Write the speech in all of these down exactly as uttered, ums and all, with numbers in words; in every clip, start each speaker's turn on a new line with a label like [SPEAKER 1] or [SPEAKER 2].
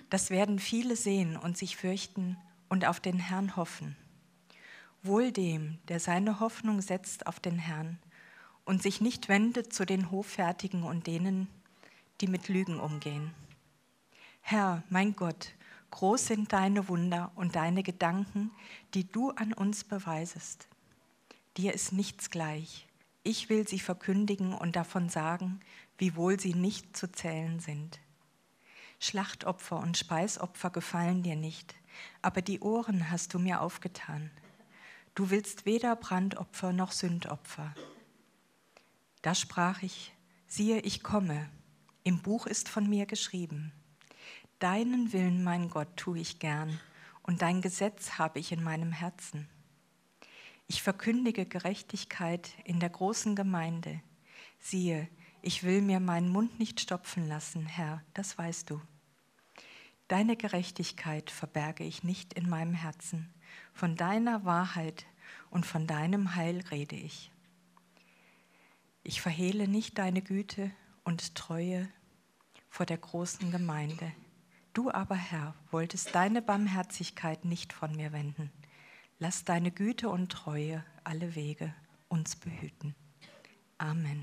[SPEAKER 1] Das werden viele sehen und sich fürchten und auf den Herrn hoffen. Wohl dem, der seine Hoffnung setzt auf den Herrn und sich nicht wendet zu den Hoffärtigen und denen, die mit Lügen umgehen. Herr, mein Gott, groß sind deine Wunder und deine Gedanken, die du an uns beweisest. Dir ist nichts gleich. Ich will sie verkündigen und davon sagen, wie wohl sie nicht zu zählen sind. Schlachtopfer und Speisopfer gefallen dir nicht, aber die Ohren hast du mir aufgetan. Du willst weder Brandopfer noch Sündopfer. Da sprach ich, siehe, ich komme, im Buch ist von mir geschrieben. Deinen Willen, mein Gott, tue ich gern, und dein Gesetz habe ich in meinem Herzen. Ich verkündige Gerechtigkeit in der großen Gemeinde. Siehe, ich will mir meinen Mund nicht stopfen lassen, Herr, das weißt du. Deine Gerechtigkeit verberge ich nicht in meinem Herzen. Von deiner Wahrheit und von deinem Heil rede ich. Ich verhehle nicht deine Güte und Treue vor der großen Gemeinde. Du aber, Herr, wolltest deine Barmherzigkeit nicht von mir wenden. Lass deine Güte und Treue alle Wege uns behüten. Amen.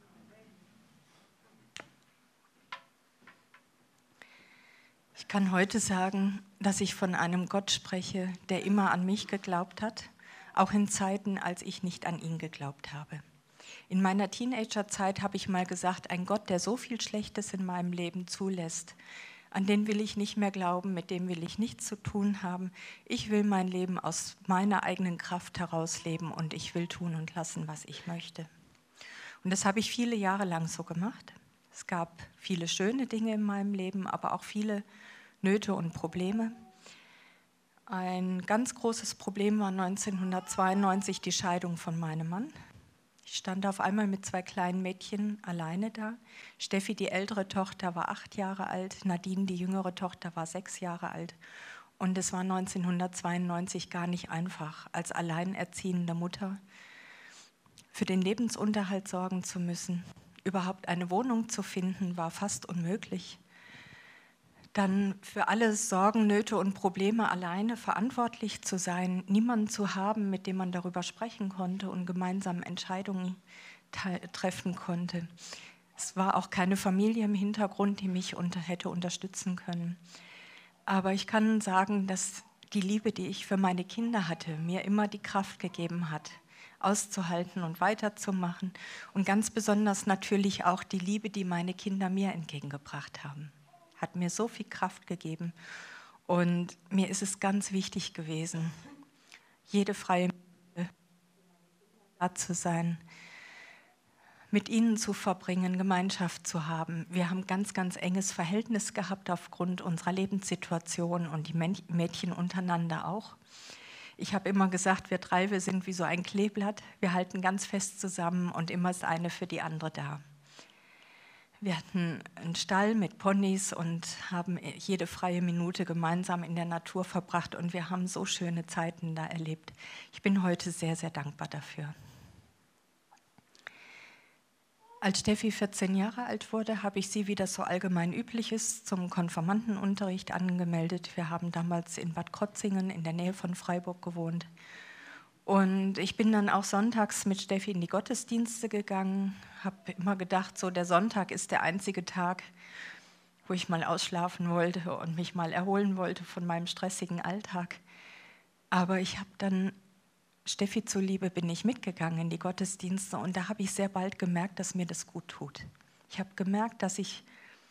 [SPEAKER 1] Ich kann heute sagen, dass ich von einem Gott spreche, der immer an mich geglaubt hat, auch in Zeiten, als ich nicht an ihn geglaubt habe. In meiner Teenagerzeit habe ich mal gesagt, ein Gott, der so viel Schlechtes in meinem Leben zulässt, an den will ich nicht mehr glauben, mit dem will ich nichts zu tun haben. Ich will mein Leben aus meiner eigenen Kraft heraus leben und ich will tun und lassen, was ich möchte. Und das habe ich viele Jahre lang so gemacht. Es gab viele schöne Dinge in meinem Leben, aber auch viele Nöte und Probleme. Ein ganz großes Problem war neunzehnhundertzweiundneunzig die Scheidung von meinem Mann. Ich stand auf einmal mit zwei kleinen Mädchen alleine da. Steffi, die ältere Tochter, war acht Jahre alt. Nadine, die jüngere Tochter, war sechs Jahre alt. Und es war neunzehnhundertzweiundneunzig gar nicht einfach, als alleinerziehende Mutter für den Lebensunterhalt sorgen zu müssen. Überhaupt eine Wohnung zu finden, war fast unmöglich. Dann für alle Sorgen, Nöte und Probleme alleine verantwortlich zu sein, niemanden zu haben, mit dem man darüber sprechen konnte und gemeinsam Entscheidungen treffen konnte. Es war auch keine Familie im Hintergrund, die mich unter, hätte unterstützen können. Aber ich kann sagen, dass die Liebe, die ich für meine Kinder hatte, mir immer die Kraft gegeben hat, auszuhalten und weiterzumachen. Und ganz besonders natürlich auch die Liebe, die meine Kinder mir entgegengebracht haben. Hat mir so viel Kraft gegeben. Und mir ist es ganz wichtig gewesen, jede freie Minute da zu sein, mit ihnen zu verbringen, Gemeinschaft zu haben. Wir haben ein ganz, ganz enges Verhältnis gehabt aufgrund unserer Lebenssituation und die Mädchen untereinander auch. Ich habe immer gesagt, wir drei, wir sind wie so ein Kleeblatt. Wir halten ganz fest zusammen und immer ist eine für die andere da. Wir hatten einen Stall mit Ponys und haben jede freie Minute gemeinsam in der Natur verbracht und wir haben so schöne Zeiten da erlebt. Ich bin heute sehr, sehr dankbar dafür. Als Steffi vierzehn Jahre alt wurde, habe ich sie, wie das so allgemein üblich ist, zum Konfirmandenunterricht angemeldet. Wir haben damals in Bad Krotzingen in der Nähe von Freiburg gewohnt. Und ich bin dann auch sonntags mit Steffi in die Gottesdienste gegangen, habe immer gedacht, so der Sonntag ist der einzige Tag, wo ich mal ausschlafen wollte und mich mal erholen wollte von meinem stressigen Alltag. Aber ich habe dann, Steffi zuliebe, bin ich mitgegangen in die Gottesdienste und da habe ich sehr bald gemerkt, dass mir das gut tut. Ich habe gemerkt, dass ich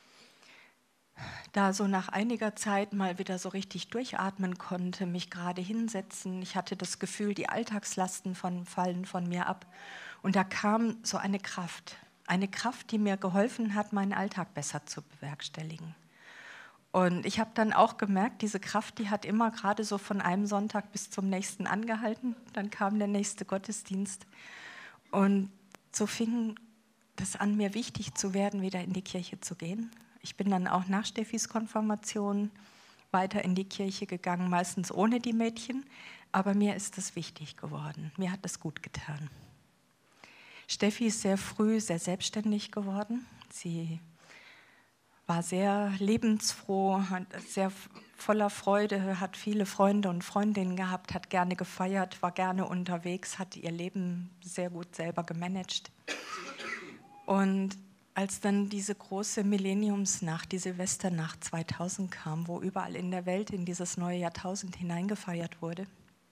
[SPEAKER 1] da so nach einiger Zeit mal wieder so richtig durchatmen konnte, mich gerade hinsetzen. Ich hatte das Gefühl, die Alltagslasten von, fallen von mir ab. Und da kam so eine Kraft, eine Kraft, die mir geholfen hat, meinen Alltag besser zu bewerkstelligen. Und ich habe dann auch gemerkt, diese Kraft, die hat immer gerade so von einem Sonntag bis zum nächsten angehalten. Dann kam der nächste Gottesdienst. Und so fing das an, mir wichtig zu werden, wieder in die Kirche zu gehen. Ich bin dann auch nach Steffis Konfirmation weiter in die Kirche gegangen, meistens ohne die Mädchen, aber mir ist das wichtig geworden. Mir hat das gut getan. Steffi ist sehr früh sehr selbstständig geworden. Sie war sehr lebensfroh, hat sehr voller Freude, hat viele Freunde und Freundinnen gehabt, hat gerne gefeiert, war gerne unterwegs, hat ihr Leben sehr gut selber gemanagt. Und als dann diese große Millenniumsnacht, die Silvesternacht zweitausend kam, wo überall in der Welt in dieses neue Jahrtausend hineingefeiert wurde,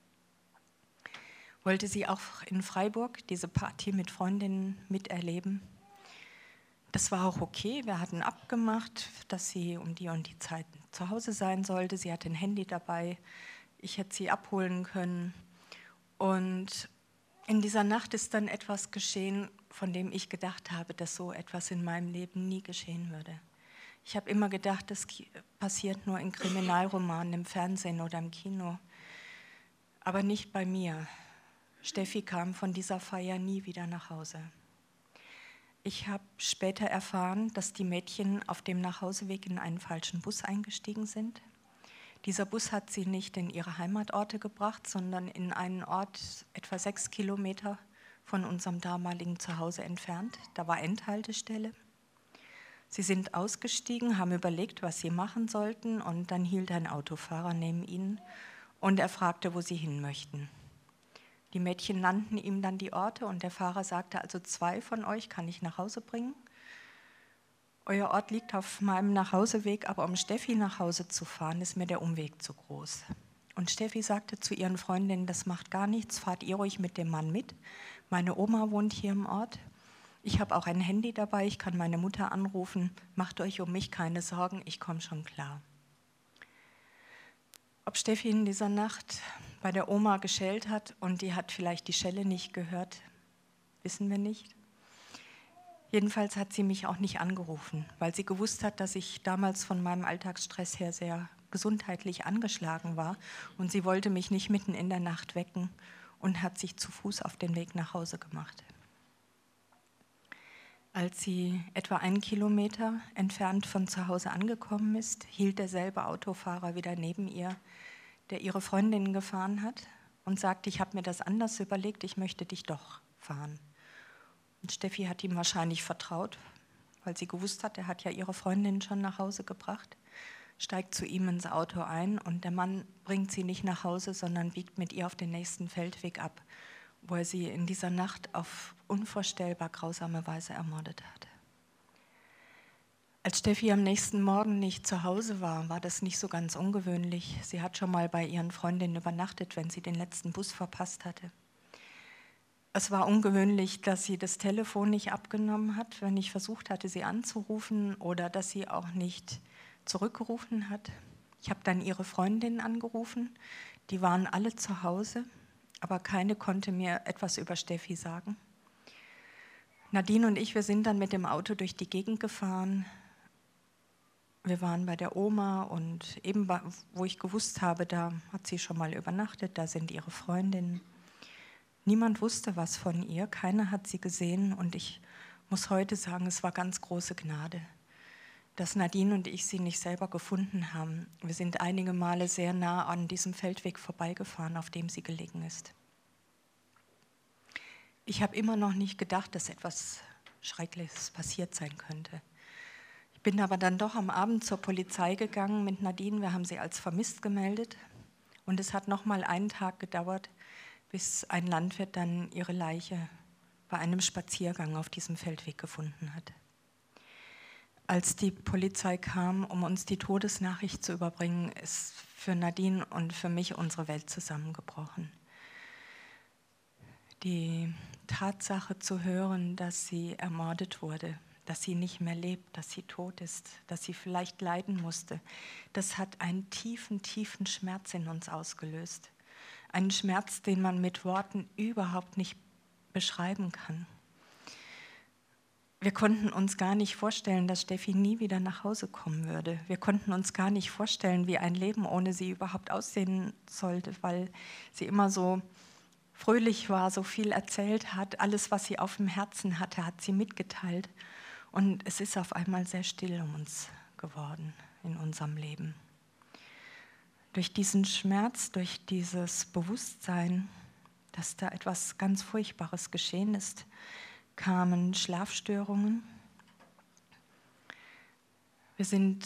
[SPEAKER 1] wollte sie auch in Freiburg diese Party mit Freundinnen miterleben. Das war auch okay, wir hatten abgemacht, dass sie um die und die Zeit zu Hause sein sollte. Sie hatte ein Handy dabei, ich hätte sie abholen können. Und in dieser Nacht ist dann etwas geschehen, von dem ich gedacht habe, dass so etwas in meinem Leben nie geschehen würde. Ich habe immer gedacht, das passiert nur in Kriminalromanen, im Fernsehen oder im Kino. Aber nicht bei mir. Steffi kam von dieser Feier nie wieder nach Hause. Ich habe später erfahren, dass die Mädchen auf dem Nachhauseweg in einen falschen Bus eingestiegen sind. Dieser Bus hat sie nicht in ihre Heimatorte gebracht, sondern in einen Ort etwa sechs Kilometer von unserem damaligen Zuhause entfernt. Da war Endhaltestelle. Sie sind ausgestiegen, haben überlegt, was sie machen sollten, und dann hielt ein Autofahrer neben ihnen und er fragte, wo sie hin möchten. Die Mädchen nannten ihm dann die Orte und der Fahrer sagte, also zwei von euch kann ich nach Hause bringen. Euer Ort liegt auf meinem Nachhauseweg, aber um Steffi nach Hause zu fahren, ist mir der Umweg zu groß. Und Steffi sagte zu ihren Freundinnen, das macht gar nichts, fahrt ihr ruhig mit dem Mann mit. Meine Oma wohnt hier im Ort. Ich habe auch ein Handy dabei, ich kann meine Mutter anrufen. Macht euch um mich keine Sorgen, ich komme schon klar. Ob Steffi in dieser Nacht bei der Oma geschellt hat und die hat vielleicht die Schelle nicht gehört, wissen wir nicht. Jedenfalls hat sie mich auch nicht angerufen, weil sie gewusst hat, dass ich damals von meinem Alltagsstress her sehr gesundheitlich angeschlagen war und sie wollte mich nicht mitten in der Nacht wecken und hat sich zu Fuß auf den Weg nach Hause gemacht. Als sie etwa einen Kilometer entfernt von zu Hause angekommen ist, hielt derselbe Autofahrer wieder neben ihr, der ihre Freundin gefahren hat, und sagte, ich habe mir das anders überlegt, ich möchte dich doch fahren. Und Steffi hat ihm wahrscheinlich vertraut, weil sie gewusst hat, er hat ja ihre Freundin schon nach Hause gebracht, steigt zu ihm ins Auto ein und der Mann bringt sie nicht nach Hause, sondern biegt mit ihr auf den nächsten Feldweg ab, wo er sie in dieser Nacht auf unvorstellbar grausame Weise ermordet hat. Als Steffi am nächsten Morgen nicht zu Hause war, war das nicht so ganz ungewöhnlich. Sie hat schon mal bei ihren Freundinnen übernachtet, wenn sie den letzten Bus verpasst hatte. Es war ungewöhnlich, dass sie das Telefon nicht abgenommen hat, wenn ich versucht hatte, sie anzurufen, oder dass sie auch nicht zurückgerufen hat. Ich habe dann ihre Freundinnen angerufen, die waren alle zu Hause, aber keine konnte mir etwas über Steffi sagen. Nadine und ich, wir sind dann mit dem Auto durch die Gegend gefahren. Wir waren bei der Oma und eben, wo ich gewusst habe, da hat sie schon mal übernachtet, da sind ihre Freundinnen. Niemand wusste was von ihr, keiner hat sie gesehen und ich muss heute sagen, es war ganz große Gnade, dass Nadine und ich sie nicht selber gefunden haben. Wir sind einige Male sehr nah an diesem Feldweg vorbeigefahren, auf dem sie gelegen ist. Ich habe immer noch nicht gedacht, dass etwas Schreckliches passiert sein könnte. Ich bin aber dann doch am Abend zur Polizei gegangen mit Nadine, wir haben sie als vermisst gemeldet und es hat noch mal einen Tag gedauert, bis ein Landwirt dann ihre Leiche bei einem Spaziergang auf diesem Feldweg gefunden hat. Als die Polizei kam, um uns die Todesnachricht zu überbringen, ist für Nadine und für mich unsere Welt zusammengebrochen. Die Tatsache zu hören, dass sie ermordet wurde, dass sie nicht mehr lebt, dass sie tot ist, dass sie vielleicht leiden musste, das hat einen tiefen, tiefen Schmerz in uns ausgelöst. Einen Schmerz, den man mit Worten überhaupt nicht beschreiben kann. Wir konnten uns gar nicht vorstellen, dass Steffi nie wieder nach Hause kommen würde. Wir konnten uns gar nicht vorstellen, wie ein Leben ohne sie überhaupt aussehen sollte, weil sie immer so fröhlich war, so viel erzählt hat. Alles, was sie auf dem Herzen hatte, hat sie mitgeteilt. Und es ist auf einmal sehr still um uns geworden in unserem Leben. Durch diesen Schmerz, durch dieses Bewusstsein, dass da etwas ganz Furchtbares geschehen ist, kamen Schlafstörungen. Wir sind,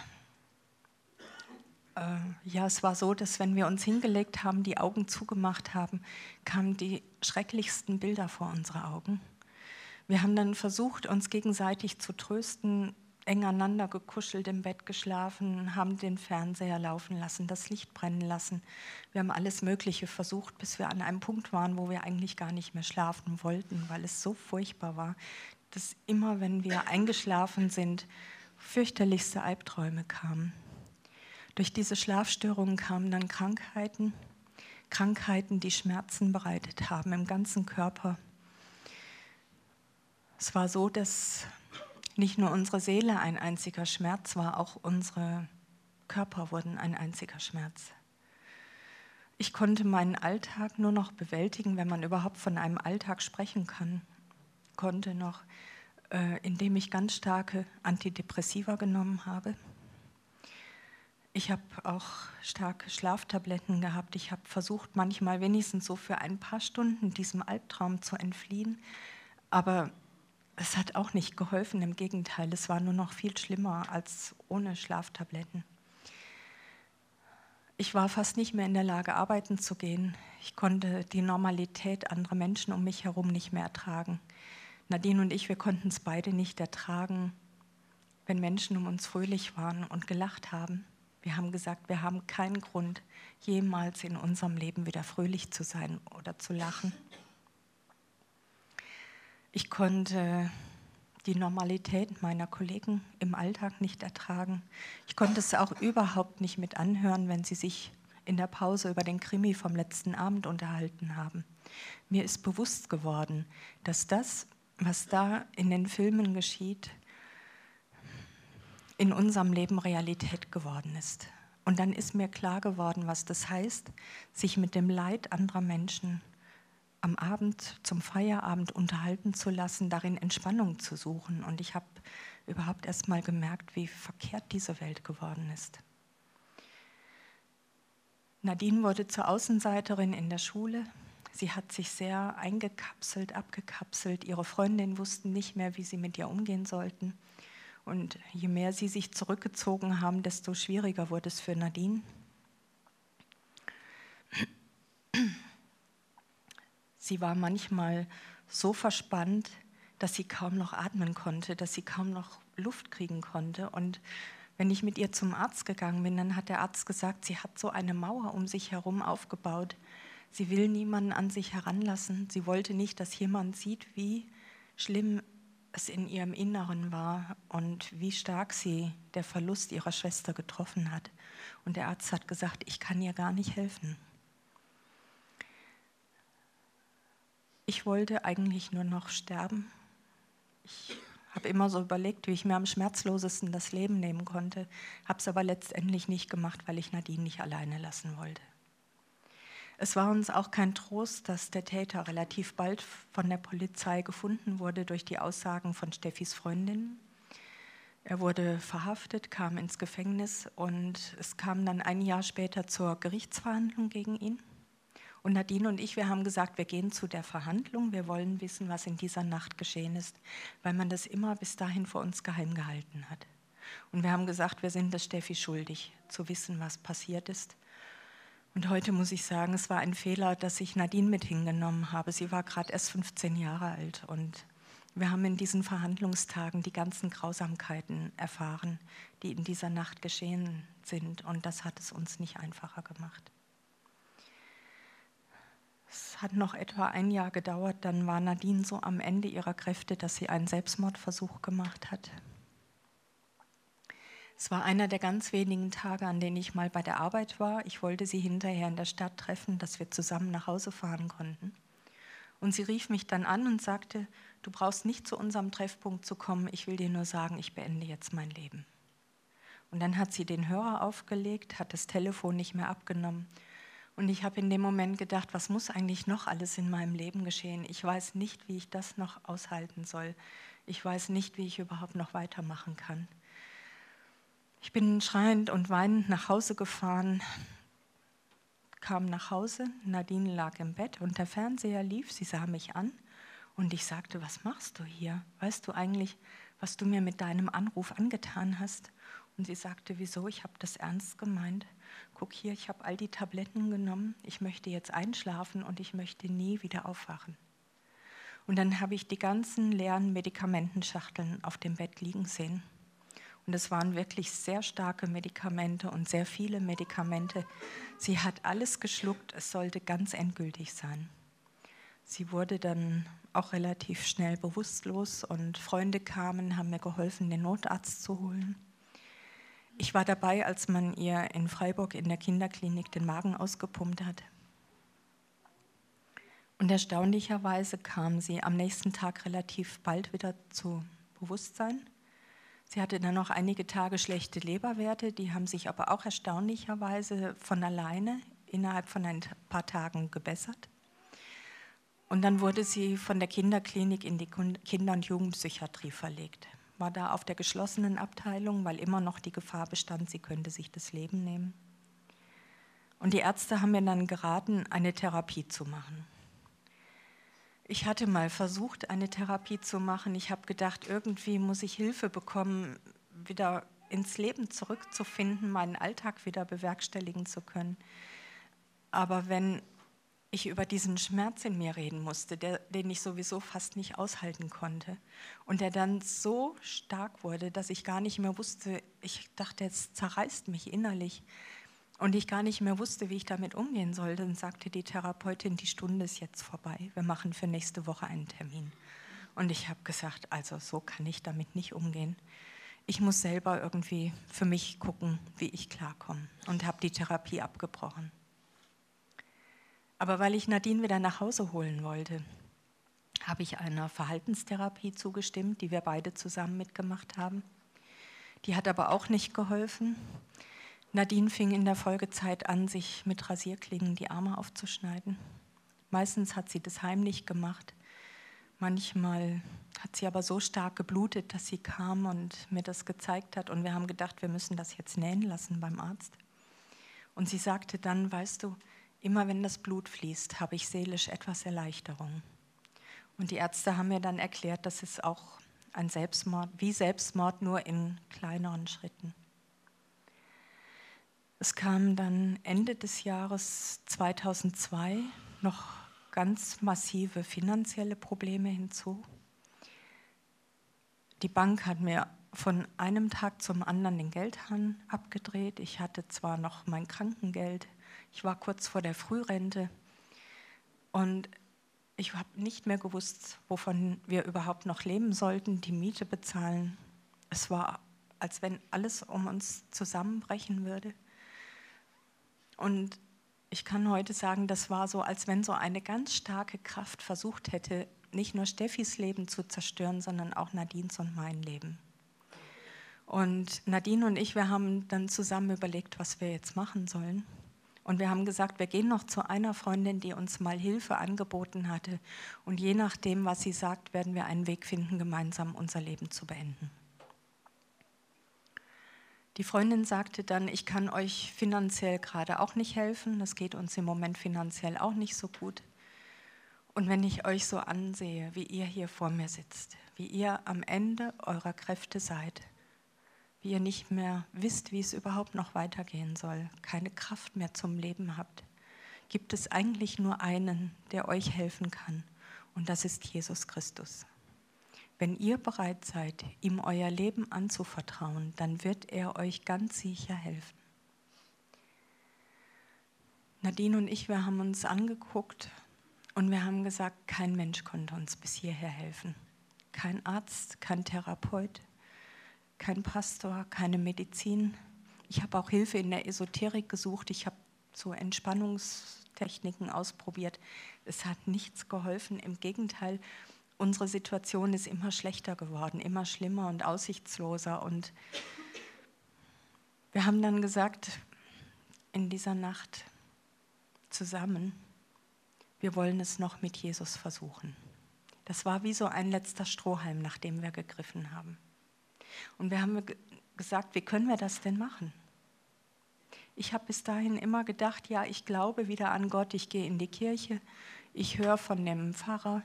[SPEAKER 1] äh, ja, es war so, dass wenn wir uns hingelegt haben, die Augen zugemacht haben, kamen die schrecklichsten Bilder vor unsere Augen. Wir haben dann versucht, uns gegenseitig zu trösten, eng aneinander gekuschelt, im Bett geschlafen, haben den Fernseher laufen lassen, das Licht brennen lassen. Wir haben alles Mögliche versucht, bis wir an einem Punkt waren, wo wir eigentlich gar nicht mehr schlafen wollten, weil es so furchtbar war, dass immer, wenn wir eingeschlafen sind, fürchterlichste Albträume kamen. Durch diese Schlafstörungen kamen dann Krankheiten, Krankheiten, die Schmerzen bereitet haben im ganzen Körper. Es war so, dass nicht nur unsere Seele ein einziger Schmerz war, auch unsere Körper wurden ein einziger Schmerz. Ich konnte meinen Alltag nur noch bewältigen, wenn man überhaupt von einem Alltag sprechen kann, konnte noch, äh, indem ich ganz starke Antidepressiva genommen habe. Ich habe auch starke Schlaftabletten gehabt. Ich habe versucht, manchmal wenigstens so für ein paar Stunden diesem Albtraum zu entfliehen, aber es hat auch nicht geholfen, im Gegenteil, es war nur noch viel schlimmer als ohne Schlaftabletten. Ich war fast nicht mehr in der Lage, arbeiten zu gehen. Ich konnte die Normalität anderer Menschen um mich herum nicht mehr ertragen. Nadine und ich, wir konnten es beide nicht ertragen, wenn Menschen um uns fröhlich waren und gelacht haben. Wir haben gesagt, wir haben keinen Grund, jemals in unserem Leben wieder fröhlich zu sein oder zu lachen. Ich konnte die Normalität meiner Kollegen im Alltag nicht ertragen. Ich konnte es auch überhaupt nicht mit anhören, wenn sie sich in der Pause über den Krimi vom letzten Abend unterhalten haben. Mir ist bewusst geworden, dass das, was da in den Filmen geschieht, in unserem Leben Realität geworden ist. Und dann ist mir klar geworden, was das heißt, sich mit dem Leid anderer Menschen am Abend zum Feierabend unterhalten zu lassen, darin Entspannung zu suchen. Und ich habe überhaupt erst mal gemerkt, wie verkehrt diese Welt geworden ist. Nadine wurde zur Außenseiterin in der Schule. Sie hat sich sehr eingekapselt, abgekapselt. Ihre Freundinnen wussten nicht mehr, wie sie mit ihr umgehen sollten. Und je mehr sie sich zurückgezogen haben, desto schwieriger wurde es für Nadine. Sie war manchmal so verspannt, dass sie kaum noch atmen konnte, dass sie kaum noch Luft kriegen konnte. Und wenn ich mit ihr zum Arzt gegangen bin, dann hat der Arzt gesagt, sie hat so eine Mauer um sich herum aufgebaut. Sie will niemanden an sich heranlassen. Sie wollte nicht, dass jemand sieht, wie schlimm es in ihrem Inneren war und wie stark sie der Verlust ihrer Schwester getroffen hat. Und der Arzt hat gesagt, ich kann ihr gar nicht helfen. Ich wollte eigentlich nur noch sterben. Ich habe immer so überlegt, wie ich mir am schmerzlosesten das Leben nehmen konnte, habe es aber letztendlich nicht gemacht, weil ich Nadine nicht alleine lassen wollte. Es war uns auch kein Trost, dass der Täter relativ bald von der Polizei gefunden wurde durch die Aussagen von Steffis Freundin. Er wurde verhaftet, kam ins Gefängnis und es kam dann ein Jahr später zur Gerichtsverhandlung gegen ihn. Und Nadine und ich, wir haben gesagt, wir gehen zu der Verhandlung, wir wollen wissen, was in dieser Nacht geschehen ist, weil man das immer bis dahin vor uns geheim gehalten hat. Und wir haben gesagt, wir sind es Steffi schuldig, zu wissen, was passiert ist. Und heute muss ich sagen, es war ein Fehler, dass ich Nadine mit hingenommen habe. Sie war gerade erst fünfzehn Jahre alt und wir haben in diesen Verhandlungstagen die ganzen Grausamkeiten erfahren, die in dieser Nacht geschehen sind. Und das hat es uns nicht einfacher gemacht. Es hat noch etwa ein Jahr gedauert, dann war Nadine so am Ende ihrer Kräfte, dass sie einen Selbstmordversuch gemacht hat. Es war einer der ganz wenigen Tage, an denen ich mal bei der Arbeit war. Ich wollte sie hinterher in der Stadt treffen, dass wir zusammen nach Hause fahren konnten. Und sie rief mich dann an und sagte, du brauchst nicht zu unserem Treffpunkt zu kommen, ich will dir nur sagen, ich beende jetzt mein Leben. Und dann hat sie den Hörer aufgelegt, hat das Telefon nicht mehr abgenommen. Und ich habe in dem Moment gedacht, was muss eigentlich noch alles in meinem Leben geschehen? Ich weiß nicht, wie ich das noch aushalten soll. Ich weiß nicht, wie ich überhaupt noch weitermachen kann. Ich bin schreiend und weinend nach Hause gefahren, kam nach Hause, Nadine lag im Bett und der Fernseher lief, sie sah mich an und ich sagte, was machst du hier? Weißt du eigentlich, was du mir mit deinem Anruf angetan hast? Und sie sagte, wieso? Ich habe das ernst gemeint. Guck hier, ich habe all die Tabletten genommen. Ich möchte jetzt einschlafen und ich möchte nie wieder aufwachen. Und dann habe ich die ganzen leeren Medikamentenschachteln auf dem Bett liegen sehen. Und es waren wirklich sehr starke Medikamente und sehr viele Medikamente. Sie hat alles geschluckt, es sollte ganz endgültig sein. Sie wurde dann auch relativ schnell bewusstlos und Freunde kamen, haben mir geholfen, den Notarzt zu holen. Ich war dabei, als man ihr in Freiburg in der Kinderklinik den Magen ausgepumpt hat. Und erstaunlicherweise kam sie am nächsten Tag relativ bald wieder zu Bewusstsein. Sie hatte dann noch einige Tage schlechte Leberwerte, die haben sich aber auch erstaunlicherweise von alleine innerhalb von ein paar Tagen gebessert. Und dann wurde sie von der Kinderklinik in die Kinder- und Jugendpsychiatrie verlegt. War da auf der geschlossenen Abteilung, weil immer noch die Gefahr bestand, sie könnte sich das Leben nehmen. Und die Ärzte haben mir dann geraten, eine Therapie zu machen. Ich hatte mal versucht, eine Therapie zu machen. Ich habe gedacht, irgendwie muss ich Hilfe bekommen, wieder ins Leben zurückzufinden, meinen Alltag wieder bewerkstelligen zu können. Aber wenn ich über diesen Schmerz in mir reden musste, der, den ich sowieso fast nicht aushalten konnte und der dann so stark wurde, dass ich gar nicht mehr wusste, ich dachte, es zerreißt mich innerlich, und ich gar nicht mehr wusste, wie ich damit umgehen soll, dann sagte die Therapeutin, die Stunde ist jetzt vorbei, wir machen für nächste Woche einen Termin. Und ich habe gesagt, also so kann ich damit nicht umgehen. Ich muss selber irgendwie für mich gucken, wie ich klarkomme, und habe die Therapie abgebrochen. Aber weil ich Nadine wieder nach Hause holen wollte, habe ich einer Verhaltenstherapie zugestimmt, die wir beide zusammen mitgemacht haben. Die hat aber auch nicht geholfen. Nadine fing in der Folgezeit an, sich mit Rasierklingen die Arme aufzuschneiden. Meistens hat sie das heimlich gemacht. Manchmal hat sie aber so stark geblutet, dass sie kam und mir das gezeigt hat. Und wir haben gedacht, wir müssen das jetzt nähen lassen beim Arzt. Und sie sagte dann, weißt du, immer wenn das Blut fließt, habe ich seelisch etwas Erleichterung. Und die Ärzte haben mir dann erklärt, das ist auch ein Selbstmord, wie Selbstmord, nur in kleineren Schritten. Es kamen dann Ende des Jahres zweitausendzwei noch ganz massive finanzielle Probleme hinzu. Die Bank hat mir von einem Tag zum anderen den Geldhahn abgedreht. Ich hatte zwar noch mein Krankengeld, ich war kurz vor der Frührente und ich habe nicht mehr gewusst, wovon wir überhaupt noch leben sollten, die Miete bezahlen. Es war, als wenn alles um uns zusammenbrechen würde. Und ich kann heute sagen, das war so, als wenn so eine ganz starke Kraft versucht hätte, nicht nur Steffis Leben zu zerstören, sondern auch Nadines und mein Leben. Und Nadine und ich, wir haben dann zusammen überlegt, was wir jetzt machen sollen. Und wir haben gesagt, wir gehen noch zu einer Freundin, die uns mal Hilfe angeboten hatte. Und je nachdem, was sie sagt, werden wir einen Weg finden, gemeinsam unser Leben zu beenden. Die Freundin sagte dann, ich kann euch finanziell gerade auch nicht helfen, das geht uns im Moment finanziell auch nicht so gut. Und wenn ich euch so ansehe, wie ihr hier vor mir sitzt, wie ihr am Ende eurer Kräfte seid, wie ihr nicht mehr wisst, wie es überhaupt noch weitergehen soll, keine Kraft mehr zum Leben habt, gibt es eigentlich nur einen, der euch helfen kann, und das ist Jesus Christus. Wenn ihr bereit seid, ihm euer Leben anzuvertrauen, dann wird er euch ganz sicher helfen. Nadine und ich, wir haben uns angeguckt und wir haben gesagt, kein Mensch konnte uns bis hierher helfen. Kein Arzt, kein Therapeut, kein Pastor, keine Medizin. Ich habe auch Hilfe in der Esoterik gesucht. Ich habe so Entspannungstechniken ausprobiert. Es hat nichts geholfen. Im Gegenteil, unsere Situation ist immer schlechter geworden, immer schlimmer und aussichtsloser. Und wir haben dann gesagt, in dieser Nacht zusammen, wir wollen es noch mit Jesus versuchen. Das war wie so ein letzter Strohhalm, nach dem wir gegriffen haben. Und wir haben gesagt, wie können wir das denn machen? Ich habe bis dahin immer gedacht, ja, ich glaube wieder an Gott, ich gehe in die Kirche, ich höre von dem Pfarrer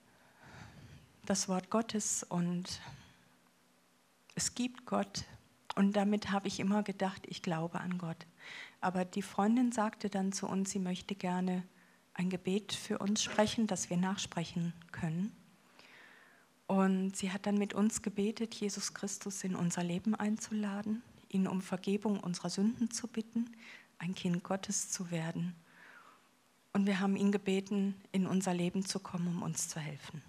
[SPEAKER 1] das Wort Gottes und es gibt Gott Und damit habe ich immer gedacht, ich glaube an Gott. Aber die Freundin sagte dann zu uns, sie möchte gerne ein Gebet für uns sprechen, das wir nachsprechen können. Und sie hat dann mit uns gebetet, Jesus Christus in unser Leben einzuladen, ihn um Vergebung unserer Sünden zu bitten, ein Kind Gottes zu werden. Und wir haben ihn gebeten, in unser Leben zu kommen, um uns zu helfen.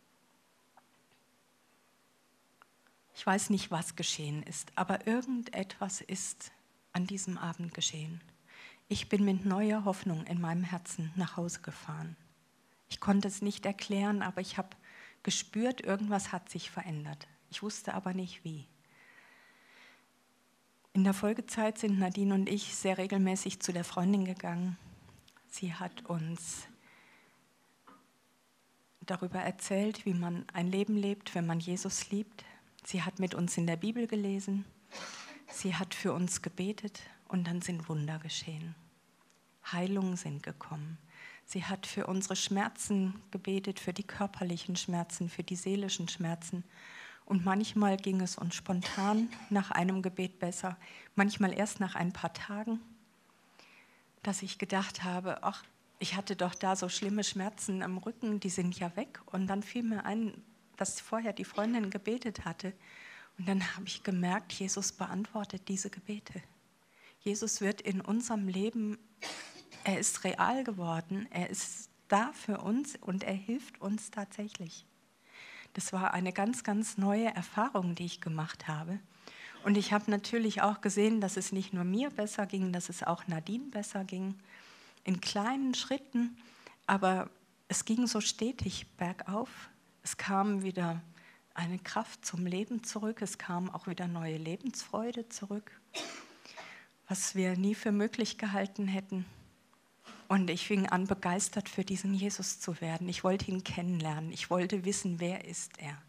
[SPEAKER 1] Ich weiß nicht, was geschehen ist, aber irgendetwas ist an diesem Abend geschehen. Ich bin mit neuer Hoffnung in meinem Herzen nach Hause gefahren. Ich konnte es nicht erklären, aber ich habe gespürt, irgendwas hat sich verändert. Ich wusste aber nicht, wie. In der Folgezeit sind Nadine und ich sehr regelmäßig zu der Freundin gegangen. Sie hat uns darüber erzählt, wie man ein Leben lebt, wenn man Jesus liebt. Sie hat mit uns in der Bibel gelesen. Sie hat für uns gebetet und dann sind Wunder geschehen. Heilungen sind gekommen. Sie hat für unsere Schmerzen gebetet, für die körperlichen Schmerzen, für die seelischen Schmerzen. Und manchmal ging es uns spontan nach einem Gebet besser, manchmal erst nach ein paar Tagen, dass ich gedacht habe, ach, ich hatte doch da so schlimme Schmerzen am Rücken, die sind ja weg. Und dann fiel mir ein, dass vorher die Freundin gebetet hatte. Und dann habe ich gemerkt, Jesus beantwortet diese Gebete. Jesus wird in unserem Leben, er ist real geworden, er ist da für uns und er hilft uns tatsächlich. Das war eine ganz, ganz neue Erfahrung, die ich gemacht habe. Und ich habe natürlich auch gesehen, dass es nicht nur mir besser ging, dass es auch Nadine besser ging, in kleinen Schritten, aber es ging so stetig bergauf. Es kam wieder eine Kraft zum Leben zurück, es kam auch wieder neue Lebensfreude zurück, was wir nie für möglich gehalten hätten. Und ich fing an, begeistert für diesen Jesus zu werden. Ich wollte ihn kennenlernen, ich wollte wissen, wer ist er.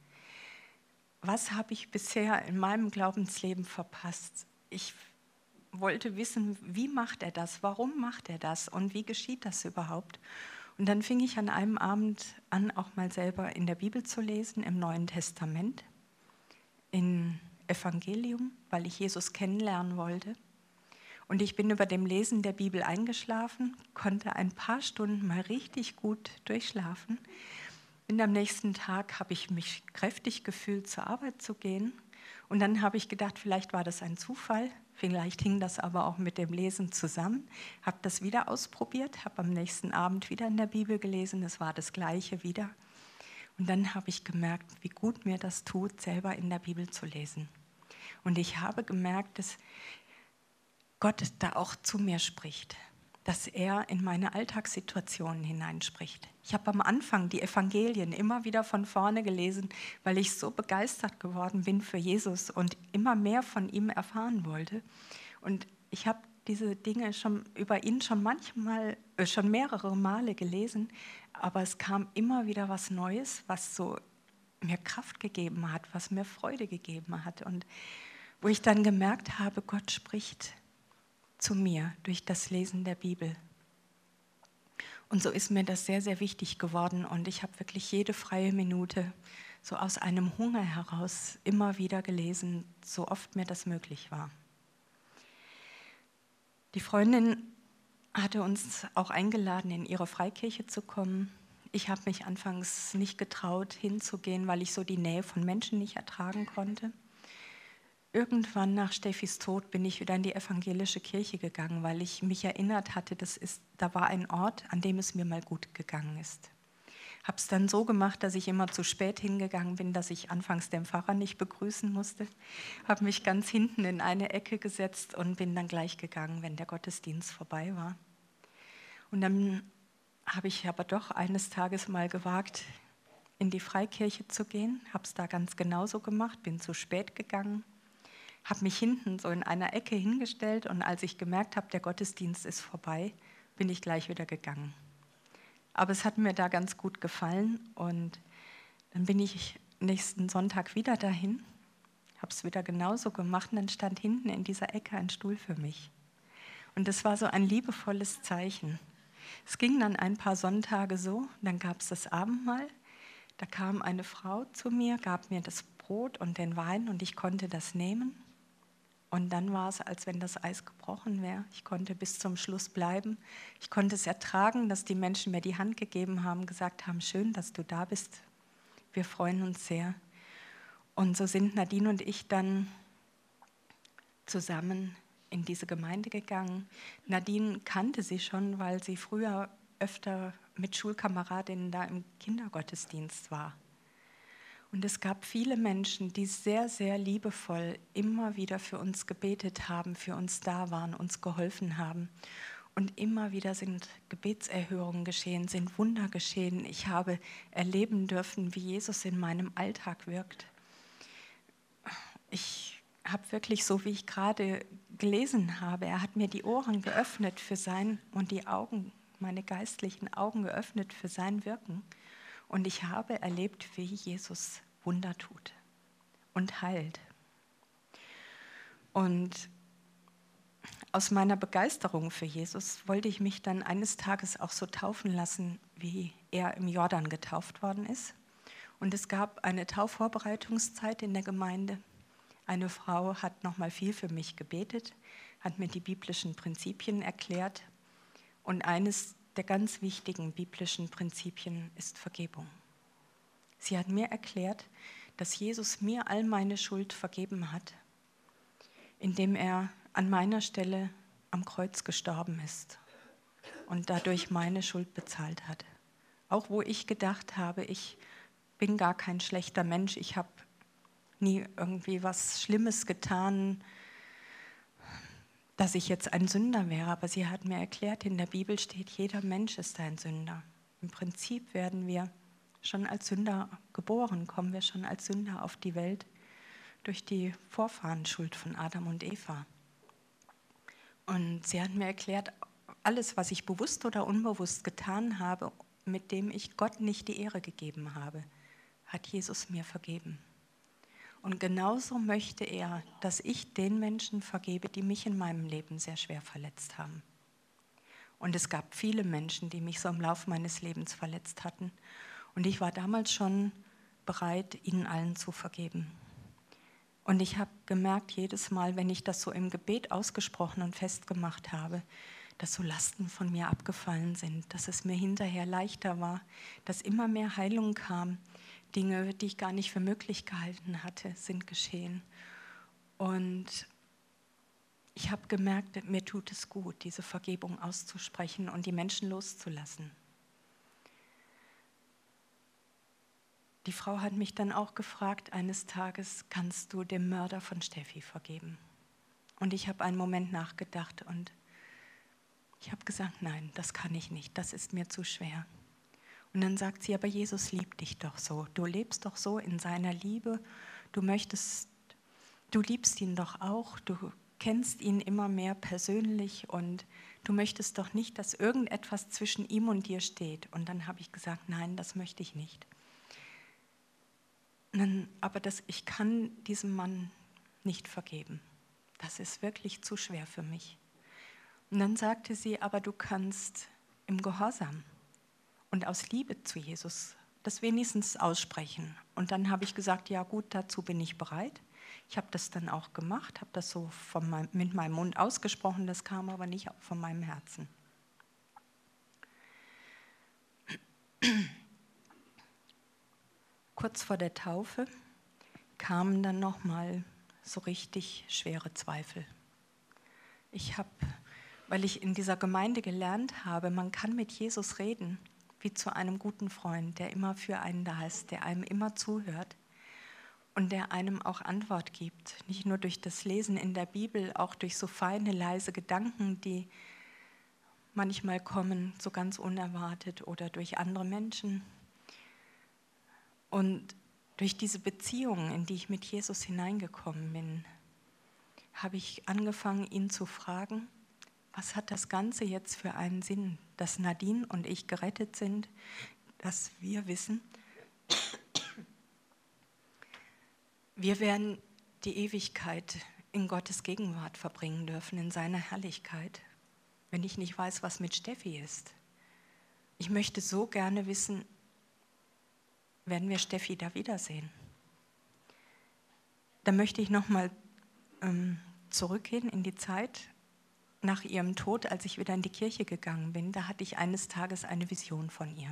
[SPEAKER 1] Was habe ich bisher in meinem Glaubensleben verpasst? Ich wollte wissen, wie macht er das, warum macht er das und wie geschieht das überhaupt? Und dann fing ich an einem Abend an, auch mal selber in der Bibel zu lesen, im Neuen Testament, im Evangelium, weil ich Jesus kennenlernen wollte. Und ich bin über dem Lesen der Bibel eingeschlafen, konnte ein paar Stunden mal richtig gut durchschlafen. Und am nächsten Tag habe ich mich kräftig gefühlt, zur Arbeit zu gehen. Und dann habe ich gedacht, vielleicht war das ein Zufall, vielleicht hing das aber auch mit dem Lesen zusammen. Habe das wieder ausprobiert, habe am nächsten Abend wieder in der Bibel gelesen, es war das Gleiche wieder. Und dann habe ich gemerkt, wie gut mir das tut, selber in der Bibel zu lesen. Und ich habe gemerkt, dass Gott da auch zu mir spricht, dass er in meine Alltagssituationen hineinspricht. Ich habe am Anfang die Evangelien immer wieder von vorne gelesen, weil ich so begeistert geworden bin für Jesus und immer mehr von ihm erfahren wollte. Und ich habe diese Dinge schon über ihn schon manchmal, äh, schon mehrere Male gelesen, aber es kam immer wieder was Neues, was so mir Kraft gegeben hat, was mir Freude gegeben hat und wo ich dann gemerkt habe, Gott spricht zu mir durch das Lesen der Bibel. Und so ist mir das sehr, sehr wichtig geworden und ich habe wirklich jede freie Minute so aus einem Hunger heraus immer wieder gelesen, so oft mir das möglich war. Die Freundin hatte uns auch eingeladen, in ihre Freikirche zu kommen. Ich habe mich anfangs nicht getraut, hinzugehen, weil ich so die Nähe von Menschen nicht ertragen konnte. Irgendwann nach Steffis Tod bin ich wieder in die evangelische Kirche gegangen, weil ich mich erinnert hatte, das ist, da war ein Ort, an dem es mir mal gut gegangen ist. Habe es dann so gemacht, dass ich immer zu spät hingegangen bin, dass ich anfangs den Pfarrer nicht begrüßen musste. Habe mich ganz hinten in eine Ecke gesetzt und bin dann gleich gegangen, wenn der Gottesdienst vorbei war. Und dann habe ich aber doch eines Tages mal gewagt, in die Freikirche zu gehen. Habe es da ganz genauso gemacht, bin zu spät gegangen. Habe mich hinten so in einer Ecke hingestellt und als ich gemerkt habe, der Gottesdienst ist vorbei, bin ich gleich wieder gegangen. Aber es hat mir da ganz gut gefallen und dann bin ich nächsten Sonntag wieder dahin, habe es wieder genauso gemacht und dann stand hinten in dieser Ecke ein Stuhl für mich. Und das war so ein liebevolles Zeichen. Es ging dann ein paar Sonntage so, dann gab es das Abendmahl, da kam eine Frau zu mir, gab mir das Brot und den Wein und ich konnte das nehmen. Und dann war es, als wenn das Eis gebrochen wäre. Ich konnte bis zum Schluss bleiben. Ich konnte es ertragen, dass die Menschen mir die Hand gegeben haben, gesagt haben, schön, dass du da bist. Wir freuen uns sehr. Und so sind Nadine und ich dann zusammen in diese Gemeinde gegangen. Nadine kannte sie schon, weil sie früher öfter mit Schulkameradinnen da im Kindergottesdienst war. Und es gab viele Menschen, die sehr, sehr liebevoll immer wieder für uns gebetet haben, für uns da waren, uns geholfen haben. Und immer wieder sind Gebetserhörungen geschehen, sind Wunder geschehen. Ich habe erleben dürfen, wie Jesus in meinem Alltag wirkt. Ich habe wirklich, so wie ich gerade gelesen habe, er hat mir die Ohren geöffnet für sein und die Augen, meine geistlichen Augen geöffnet für sein Wirken. Und ich habe erlebt, wie Jesus Wunder tut und heilt. Und aus meiner Begeisterung für Jesus wollte ich mich dann eines Tages auch so taufen lassen, wie er im Jordan getauft worden ist. Und es gab eine Taufvorbereitungszeit in der Gemeinde. Eine Frau hat nochmal viel für mich gebetet, hat mir die biblischen Prinzipien erklärt. Und eines der ganz wichtigen biblischen Prinzipien ist Vergebung. Sie hat mir erklärt, dass Jesus mir all meine Schuld vergeben hat, indem er an meiner Stelle am Kreuz gestorben ist und dadurch meine Schuld bezahlt hat. Auch wo ich gedacht habe, ich bin gar kein schlechter Mensch, ich habe nie irgendwie was Schlimmes getan, dass ich jetzt ein Sünder wäre. Aber sie hat mir erklärt, in der Bibel steht, jeder Mensch ist ein Sünder. Im Prinzip werden wir schon als Sünder geboren, kommen wir schon als Sünder auf die Welt durch die Vorfahrenschuld von Adam und Eva. Und sie hat mir erklärt, alles, was ich bewusst oder unbewusst getan habe, mit dem ich Gott nicht die Ehre gegeben habe, hat Jesus mir vergeben. Und genauso möchte er, dass ich den Menschen vergebe, die mich in meinem Leben sehr schwer verletzt haben. Und es gab viele Menschen, die mich so im Laufe meines Lebens verletzt hatten. Und ich war damals schon bereit, ihnen allen zu vergeben. Und ich habe gemerkt, jedes Mal, wenn ich das so im Gebet ausgesprochen und festgemacht habe, dass so Lasten von mir abgefallen sind, dass es mir hinterher leichter war, dass immer mehr Heilung kam. Dinge, die ich gar nicht für möglich gehalten hatte, sind geschehen. Und ich habe gemerkt, mir tut es gut, diese Vergebung auszusprechen und die Menschen loszulassen. Die Frau hat mich dann auch gefragt, eines Tages, kannst du dem Mörder von Steffi vergeben? Und ich habe einen Moment nachgedacht und ich habe gesagt, nein, das kann ich nicht, das ist mir zu schwer. Und dann sagt sie, aber Jesus liebt dich doch so. Du lebst doch so in seiner Liebe. Du möchtest, du liebst ihn doch auch. Du kennst ihn immer mehr persönlich und du möchtest doch nicht, dass irgendetwas zwischen ihm und dir steht. Und dann habe ich gesagt, nein, das möchte ich nicht. Und dann, aber das, ich kann diesem Mann nicht vergeben. Das ist wirklich zu schwer für mich. Und dann sagte sie, aber du kannst im Gehorsam und aus Liebe zu Jesus das wenigstens aussprechen. Und dann habe ich gesagt, ja gut, dazu bin ich bereit. Ich habe das dann auch gemacht, habe das so von meinem, mit meinem Mund ausgesprochen, das kam aber nicht von meinem Herzen. Kurz vor der Taufe kamen dann nochmal so richtig schwere Zweifel. Ich habe, weil ich in dieser Gemeinde gelernt habe, man kann mit Jesus reden, wie zu einem guten Freund, der immer für einen da ist, der einem immer zuhört und der einem auch Antwort gibt. Nicht nur durch das Lesen in der Bibel, auch durch so feine, leise Gedanken, die manchmal kommen, so ganz unerwartet oder durch andere Menschen. Und durch diese Beziehung, in die ich mit Jesus hineingekommen bin, habe ich angefangen, ihn zu fragen, was hat das Ganze jetzt für einen Sinn, dass Nadine und ich gerettet sind, dass wir wissen, wir werden die Ewigkeit in Gottes Gegenwart verbringen dürfen, in seiner Herrlichkeit, wenn ich nicht weiß, was mit Steffi ist. Ich möchte so gerne wissen, werden wir Steffi da wiedersehen? Da möchte ich nochmal ähm, zurückgehen in die Zeit nach ihrem Tod, als ich wieder in die Kirche gegangen bin. Da hatte ich eines Tages eine Vision von ihr.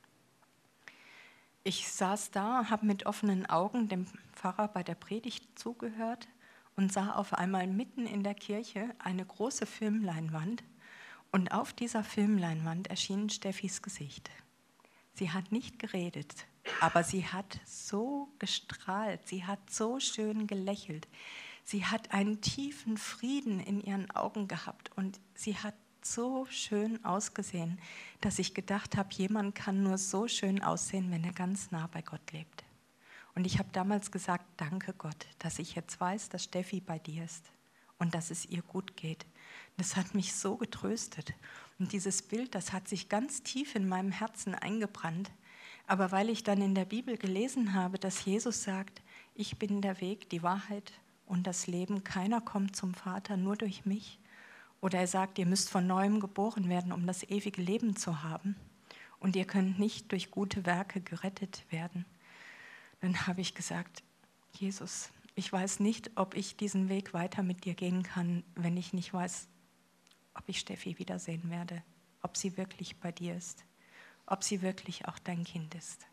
[SPEAKER 1] Ich saß da, habe mit offenen Augen dem Pfarrer bei der Predigt zugehört und sah auf einmal mitten in der Kirche eine große Filmleinwand. Und auf dieser Filmleinwand erschien Steffis Gesicht. Sie hat nicht geredet, aber sie hat so gestrahlt, sie hat so schön gelächelt. Sie hat einen tiefen Frieden in ihren Augen gehabt und sie hat so schön ausgesehen, dass ich gedacht habe, jemand kann nur so schön aussehen, wenn er ganz nah bei Gott lebt. Und ich habe damals gesagt, danke Gott, dass ich jetzt weiß, dass Steffi bei dir ist und dass es ihr gut geht. Das hat mich so getröstet. Und dieses Bild, das hat sich ganz tief in meinem Herzen eingebrannt. Aber weil ich dann in der Bibel gelesen habe, dass Jesus sagt, ich bin der Weg, die Wahrheit und das Leben, keiner kommt zum Vater, nur durch mich. Oder er sagt, ihr müsst von Neuem geboren werden, um das ewige Leben zu haben. Und ihr könnt nicht durch gute Werke gerettet werden. Dann habe ich gesagt, Jesus, ich weiß nicht, ob ich diesen Weg weiter mit dir gehen kann, wenn ich nicht weiß, ob ich Steffi wiedersehen werde, ob sie wirklich bei dir ist, ob sie wirklich auch dein Kind ist.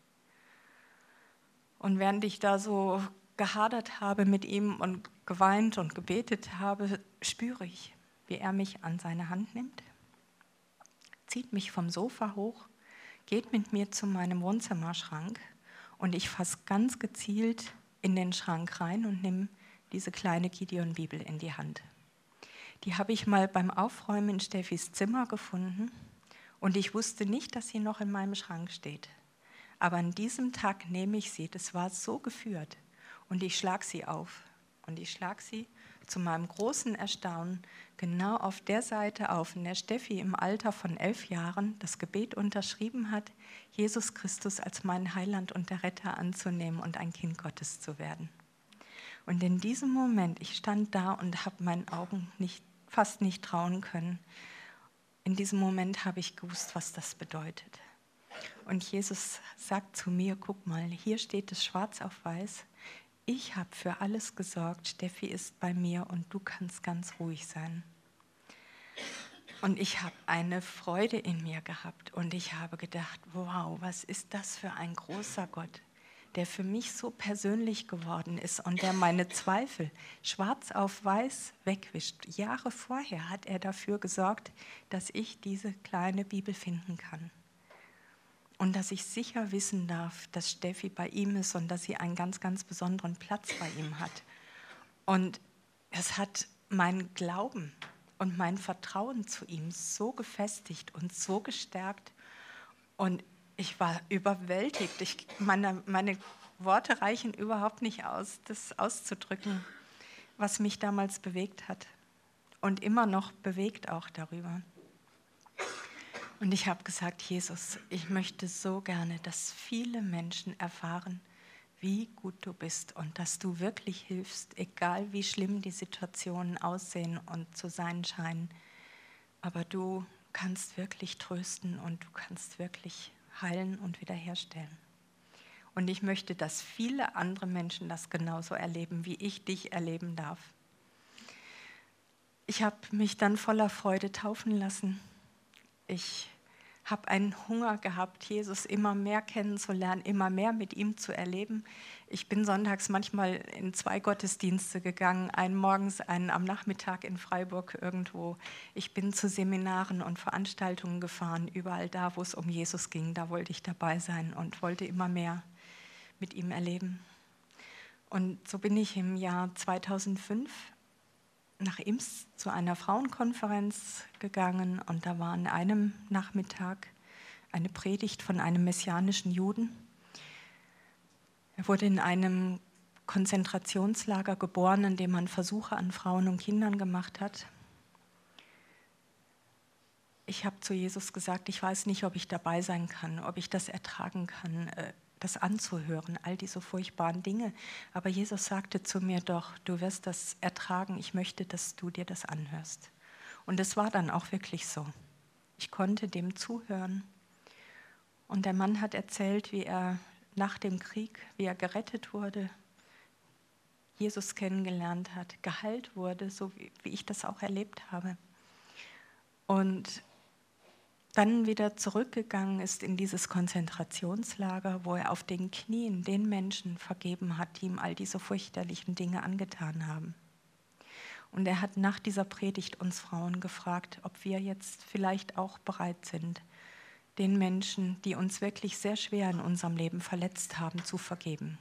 [SPEAKER 1] Und während ich da so gehadert habe mit ihm und geweint und gebetet habe, spüre ich, wie er mich an seine Hand nimmt, zieht mich vom Sofa hoch, geht mit mir zu meinem Wohnzimmerschrank und ich fasse ganz gezielt in den Schrank rein und nehme diese kleine Gideon-Bibel in die Hand. Die habe ich mal beim Aufräumen in Steffis Zimmer gefunden und ich wusste nicht, dass sie noch in meinem Schrank steht. Aber an diesem Tag nehme ich sie, das war so geführt, und ich schlage sie auf. Und ich schlage sie zu meinem großen Erstaunen genau auf der Seite auf, in der Steffi im Alter von elf Jahren das Gebet unterschrieben hat, Jesus Christus als meinen Heiland und der Retter anzunehmen und ein Kind Gottes zu werden. Und in diesem Moment, ich stand da und habe meinen Augen nicht, fast nicht trauen können. In diesem Moment habe ich gewusst, was das bedeutet. Und Jesus sagt zu mir, guck mal, hier steht es schwarz auf weiß. Ich habe für alles gesorgt, Steffi ist bei mir und du kannst ganz ruhig sein. Und ich habe eine Freude in mir gehabt und ich habe gedacht, wow, was ist das für ein großer Gott, der für mich so persönlich geworden ist und der meine Zweifel schwarz auf weiß wegwischt. Jahre vorher hat er dafür gesorgt, dass ich diese kleine Bibel finden kann. Und dass ich sicher wissen darf, dass Steffi bei ihm ist und dass sie einen ganz, ganz besonderen Platz bei ihm hat. Und es hat meinen Glauben und mein Vertrauen zu ihm so gefestigt und so gestärkt. Und ich war überwältigt. Ich, meine, meine Worte reichen überhaupt nicht aus, das auszudrücken, was mich damals bewegt hat. Und immer noch bewegt auch darüber. Und ich habe gesagt, Jesus, ich möchte so gerne, dass viele Menschen erfahren, wie gut du bist und dass du wirklich hilfst, egal wie schlimm die Situationen aussehen und zu sein scheinen. Aber du kannst wirklich trösten und du kannst wirklich heilen und wiederherstellen. Und ich möchte, dass viele andere Menschen das genauso erleben, wie ich dich erleben darf. Ich habe mich dann voller Freude taufen lassen. Ich habe einen Hunger gehabt, Jesus immer mehr kennenzulernen, immer mehr mit ihm zu erleben. Ich bin sonntags manchmal in zwei Gottesdienste gegangen, einen morgens, einen am Nachmittag in Freiburg irgendwo. Ich bin zu Seminaren und Veranstaltungen gefahren, überall da, wo es um Jesus ging. Da wollte ich dabei sein und wollte immer mehr mit ihm erleben. Und so bin ich im Jahr zweitausendfünf nach Imst zu einer Frauenkonferenz gegangen und da war an einem Nachmittag eine Predigt von einem messianischen Juden. Er wurde in einem Konzentrationslager geboren, in dem man Versuche an Frauen und Kindern gemacht hat. Ich habe zu Jesus gesagt, ich weiß nicht, ob ich dabei sein kann, ob ich das ertragen kann, das anzuhören, all diese furchtbaren Dinge. Aber Jesus sagte zu mir doch, du wirst das ertragen, ich möchte, dass du dir das anhörst. Und es war dann auch wirklich so. Ich konnte dem zuhören. Und der Mann hat erzählt, wie er nach dem Krieg, wie er gerettet wurde, Jesus kennengelernt hat, geheilt wurde, so wie, wie ich das auch erlebt habe. Und dann wieder zurückgegangen ist in dieses Konzentrationslager, wo er auf den Knien den Menschen vergeben hat, die ihm all diese fürchterlichen Dinge angetan haben. Und er hat nach dieser Predigt uns Frauen gefragt, ob wir jetzt vielleicht auch bereit sind, den Menschen, die uns wirklich sehr schwer in unserem Leben verletzt haben, zu vergeben.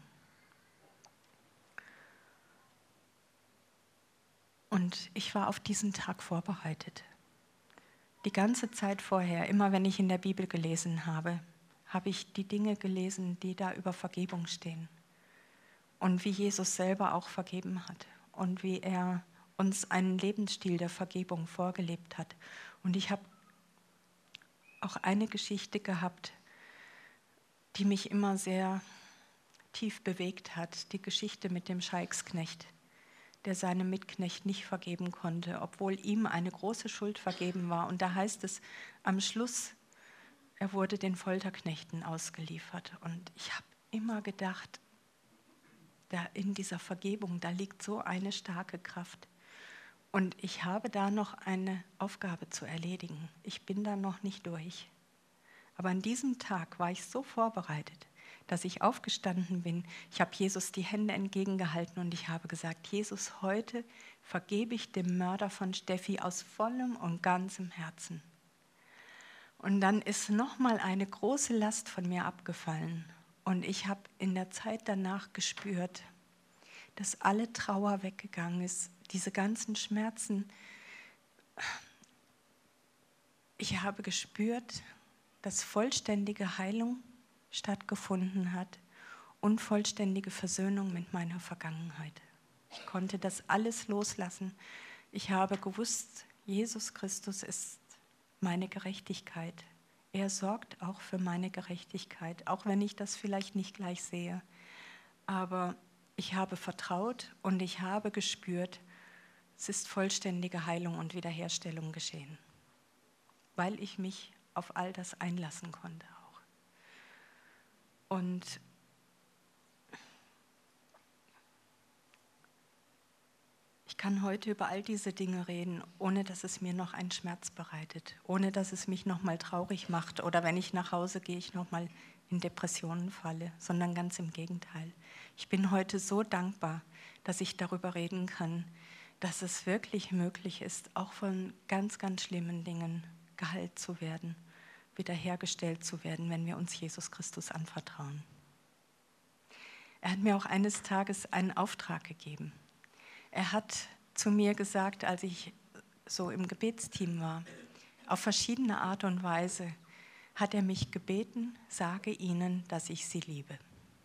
[SPEAKER 1] Und ich war auf diesen Tag vorbereitet. Die ganze Zeit vorher, immer wenn ich in der Bibel gelesen habe, habe ich die Dinge gelesen, die da über Vergebung stehen. Und wie Jesus selber auch vergeben hat. Und wie er uns einen Lebensstil der Vergebung vorgelebt hat. Und ich habe auch eine Geschichte gehabt, die mich immer sehr tief bewegt hat. Die Geschichte mit dem Scheiksknecht, der seinem Mitknecht nicht vergeben konnte, obwohl ihm eine große Schuld vergeben war. Und da heißt es am Schluss, er wurde den Folterknechten ausgeliefert. Und ich habe immer gedacht, da in dieser Vergebung, da liegt so eine starke Kraft. Und ich habe da noch eine Aufgabe zu erledigen. Ich bin da noch nicht durch. Aber an diesem Tag war ich so vorbereitet, dass ich aufgestanden bin. Ich habe Jesus die Hände entgegengehalten und ich habe gesagt, Jesus, heute vergebe ich dem Mörder von Steffi aus vollem und ganzem Herzen. Und dann ist nochmal eine große Last von mir abgefallen. Und ich habe in der Zeit danach gespürt, dass alle Trauer weggegangen ist, diese ganzen Schmerzen. Ich habe gespürt, dass vollständige Heilung stattgefunden hat und vollständige Versöhnung mit meiner Vergangenheit. Ich konnte das alles loslassen. Ich habe gewusst, Jesus Christus ist meine Gerechtigkeit. Er sorgt auch für meine Gerechtigkeit, auch wenn ich das vielleicht nicht gleich sehe. Aber ich habe vertraut und ich habe gespürt, es ist vollständige Heilung und Wiederherstellung geschehen, weil ich mich auf all das einlassen konnte auch. Und ich kann heute über all diese Dinge reden, ohne dass es mir noch einen Schmerz bereitet, ohne dass es mich noch mal traurig macht oder wenn ich nach Hause gehe, ich noch mal in Depressionen falle, sondern ganz im Gegenteil. Ich bin heute so dankbar, dass ich darüber reden kann, dass es wirklich möglich ist, auch von ganz, ganz schlimmen Dingen geheilt zu werden, wiederhergestellt zu werden, wenn wir uns Jesus Christus anvertrauen. Er hat mir auch eines Tages einen Auftrag gegeben. Er hat zu mir gesagt, als ich so im Gebetsteam war, auf verschiedene Art und Weise hat er mich gebeten, sage ihnen, dass ich sie liebe.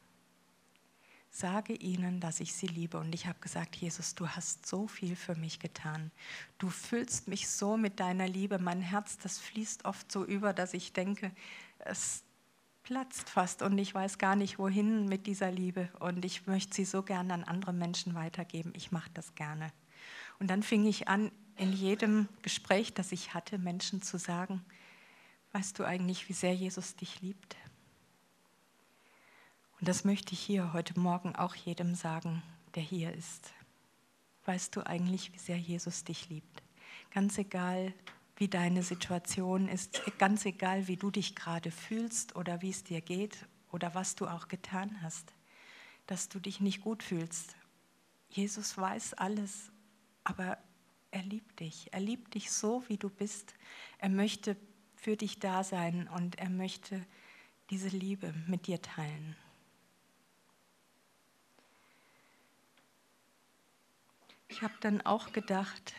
[SPEAKER 1] Sage ihnen, dass ich sie liebe. Und ich habe gesagt, Jesus, du hast so viel für mich getan. Du füllst mich so mit deiner Liebe. Mein Herz, das fließt oft so über, dass ich denke, es platzt fast und ich weiß gar nicht, wohin mit dieser Liebe. Und ich möchte sie so gerne an andere Menschen weitergeben. Ich mache das gerne. Und dann fing ich an, in jedem Gespräch, das ich hatte, Menschen zu sagen, weißt du eigentlich, wie sehr Jesus dich liebt? Und das möchte ich hier heute Morgen auch jedem sagen, der hier ist. Weißt du eigentlich, wie sehr Jesus dich liebt? Ganz egal, wie deine Situation ist, ganz egal, wie du dich gerade fühlst oder wie es dir geht oder was du auch getan hast, dass du dich nicht gut fühlst. Jesus weiß alles, aber er liebt dich. Er liebt dich so, wie du bist. Er möchte für dich da sein und er möchte diese Liebe mit dir teilen. Ich habe dann auch gedacht,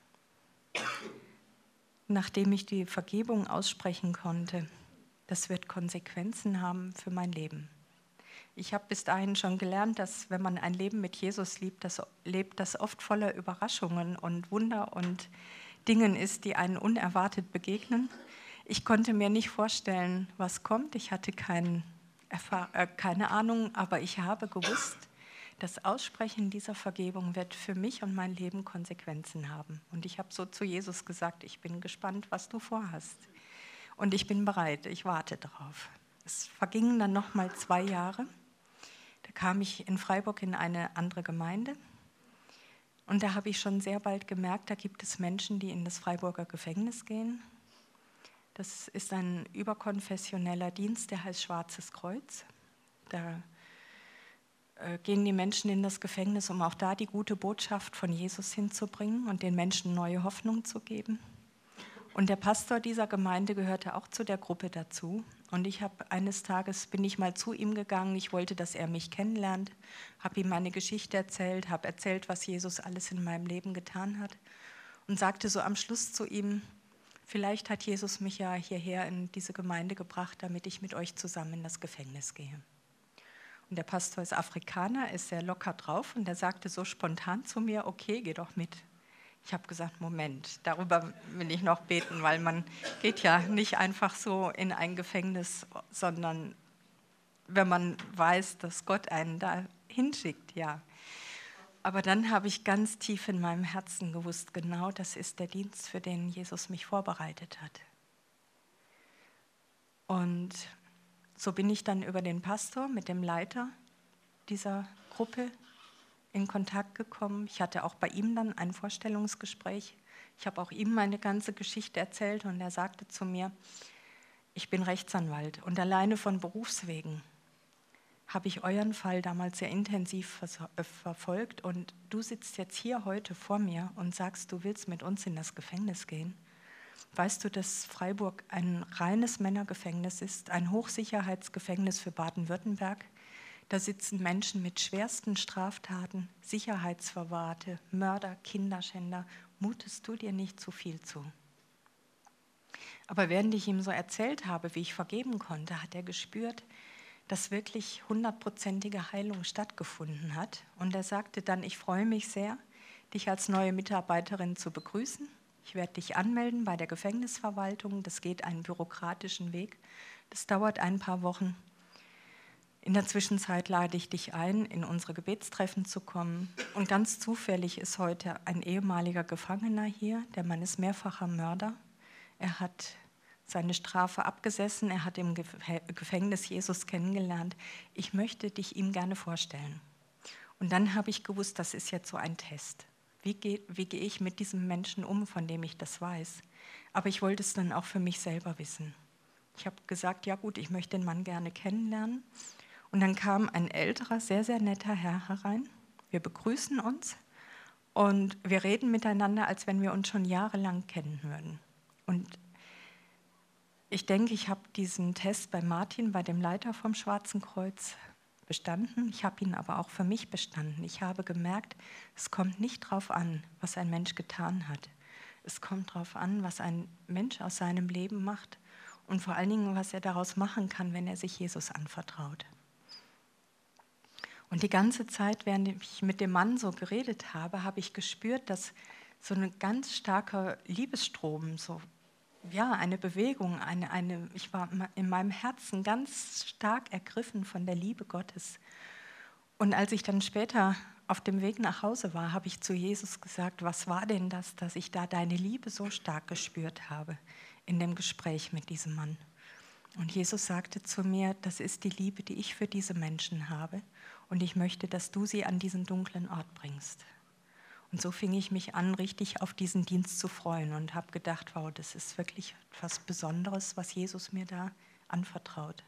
[SPEAKER 1] nachdem ich die Vergebung aussprechen konnte, das wird Konsequenzen haben für mein Leben. Ich habe bis dahin schon gelernt, dass wenn man ein Leben mit Jesus lebt, das, lebt, das oft voller Überraschungen und Wunder und Dingen ist, die einen unerwartet begegnen. Ich konnte mir nicht vorstellen, was kommt. Ich hatte kein, äh, keine Ahnung, aber ich habe gewusst, das Aussprechen dieser Vergebung wird für mich und mein Leben Konsequenzen haben. Und ich habe so zu Jesus gesagt, ich bin gespannt, was du vorhast. Und ich bin bereit, ich warte darauf. Es vergingen dann noch mal zwei Jahre. Da kam ich in Freiburg in eine andere Gemeinde und da habe ich schon sehr bald gemerkt, da gibt es Menschen, die in das Freiburger Gefängnis gehen. Das ist ein überkonfessioneller Dienst, der heißt Schwarzes Kreuz. Da äh, gehen die Menschen in das Gefängnis, um auch da die gute Botschaft von Jesus hinzubringen und den Menschen neue Hoffnung zu geben. Und der Pastor dieser Gemeinde gehörte auch zu der Gruppe dazu. Und ich habe eines Tages, bin ich mal zu ihm gegangen, ich wollte, dass er mich kennenlernt, habe ihm meine Geschichte erzählt, habe erzählt, was Jesus alles in meinem Leben getan hat und sagte so am Schluss zu ihm, vielleicht hat Jesus mich ja hierher in diese Gemeinde gebracht, damit ich mit euch zusammen in das Gefängnis gehe. Und der Pastor ist Afrikaner, ist sehr locker drauf und er sagte so spontan zu mir, okay, geh doch mit. Ich habe gesagt, Moment, darüber will ich noch beten, weil man geht ja nicht einfach so in ein Gefängnis, sondern wenn man weiß, dass Gott einen da hinschickt, ja. Aber dann habe ich ganz tief in meinem Herzen gewusst, genau das ist der Dienst, für den Jesus mich vorbereitet hat. Und so bin ich dann über den Pastor mit dem Leiter dieser Gruppe in Kontakt gekommen. Ich hatte auch bei ihm dann ein Vorstellungsgespräch. Ich habe auch ihm meine ganze Geschichte erzählt und er sagte zu mir, ich bin Rechtsanwalt und alleine von Berufswegen habe ich euren Fall damals sehr intensiv verfolgt und du sitzt jetzt hier heute vor mir und sagst, du willst mit uns in das Gefängnis gehen. Weißt du, dass Freiburg ein reines Männergefängnis ist, ein Hochsicherheitsgefängnis für Baden-Württemberg? Da sitzen Menschen mit schwersten Straftaten, Sicherheitsverwahrte, Mörder, Kinderschänder. Mutest du dir nicht zu viel zu? Aber während ich ihm so erzählt habe, wie ich vergeben konnte, hat er gespürt, dass wirklich hundertprozentige Heilung stattgefunden hat. Und er sagte dann, ich freue mich sehr, dich als neue Mitarbeiterin zu begrüßen. Ich werde dich anmelden bei der Gefängnisverwaltung. Das geht einen bürokratischen Weg. Das dauert ein paar Wochen. In der Zwischenzeit lade ich dich ein, in unsere Gebetstreffen zu kommen. Und ganz zufällig ist heute ein ehemaliger Gefangener hier. Der Mann ist mehrfacher Mörder. Er hat seine Strafe abgesessen. Er hat im Gefängnis Jesus kennengelernt. Ich möchte dich ihm gerne vorstellen. Und dann habe ich gewusst, das ist jetzt so ein Test. Wie gehe, wie gehe ich mit diesem Menschen um, von dem ich das weiß? Aber ich wollte es dann auch für mich selber wissen. Ich habe gesagt, ja gut, ich möchte den Mann gerne kennenlernen. Und dann kam ein älterer, sehr, sehr netter Herr herein. Wir begrüßen uns und wir reden miteinander, als wenn wir uns schon jahrelang kennen würden. Und ich denke, ich habe diesen Test bei Martin, bei dem Leiter vom Schwarzen Kreuz, bestanden. Ich habe ihn aber auch für mich bestanden. Ich habe gemerkt, es kommt nicht darauf an, was ein Mensch getan hat. Es kommt darauf an, was ein Mensch aus seinem Leben macht und vor allen Dingen, was er daraus machen kann, wenn er sich Jesus anvertraut. Und die ganze Zeit, während ich mit dem Mann so geredet habe, habe ich gespürt, dass so ein ganz starker Liebesstrom, so ja, eine Bewegung, eine, eine, ich war in meinem Herzen ganz stark ergriffen von der Liebe Gottes. Und als ich dann später auf dem Weg nach Hause war, habe ich zu Jesus gesagt, was war denn das, dass ich da deine Liebe so stark gespürt habe in dem Gespräch mit diesem Mann. Und Jesus sagte zu mir, das ist die Liebe, die ich für diese Menschen habe und ich möchte, dass du sie an diesen dunklen Ort bringst. Und so fing ich mich an, richtig auf diesen Dienst zu freuen und habe gedacht, wow, das ist wirklich etwas Besonderes, was Jesus mir da anvertraut.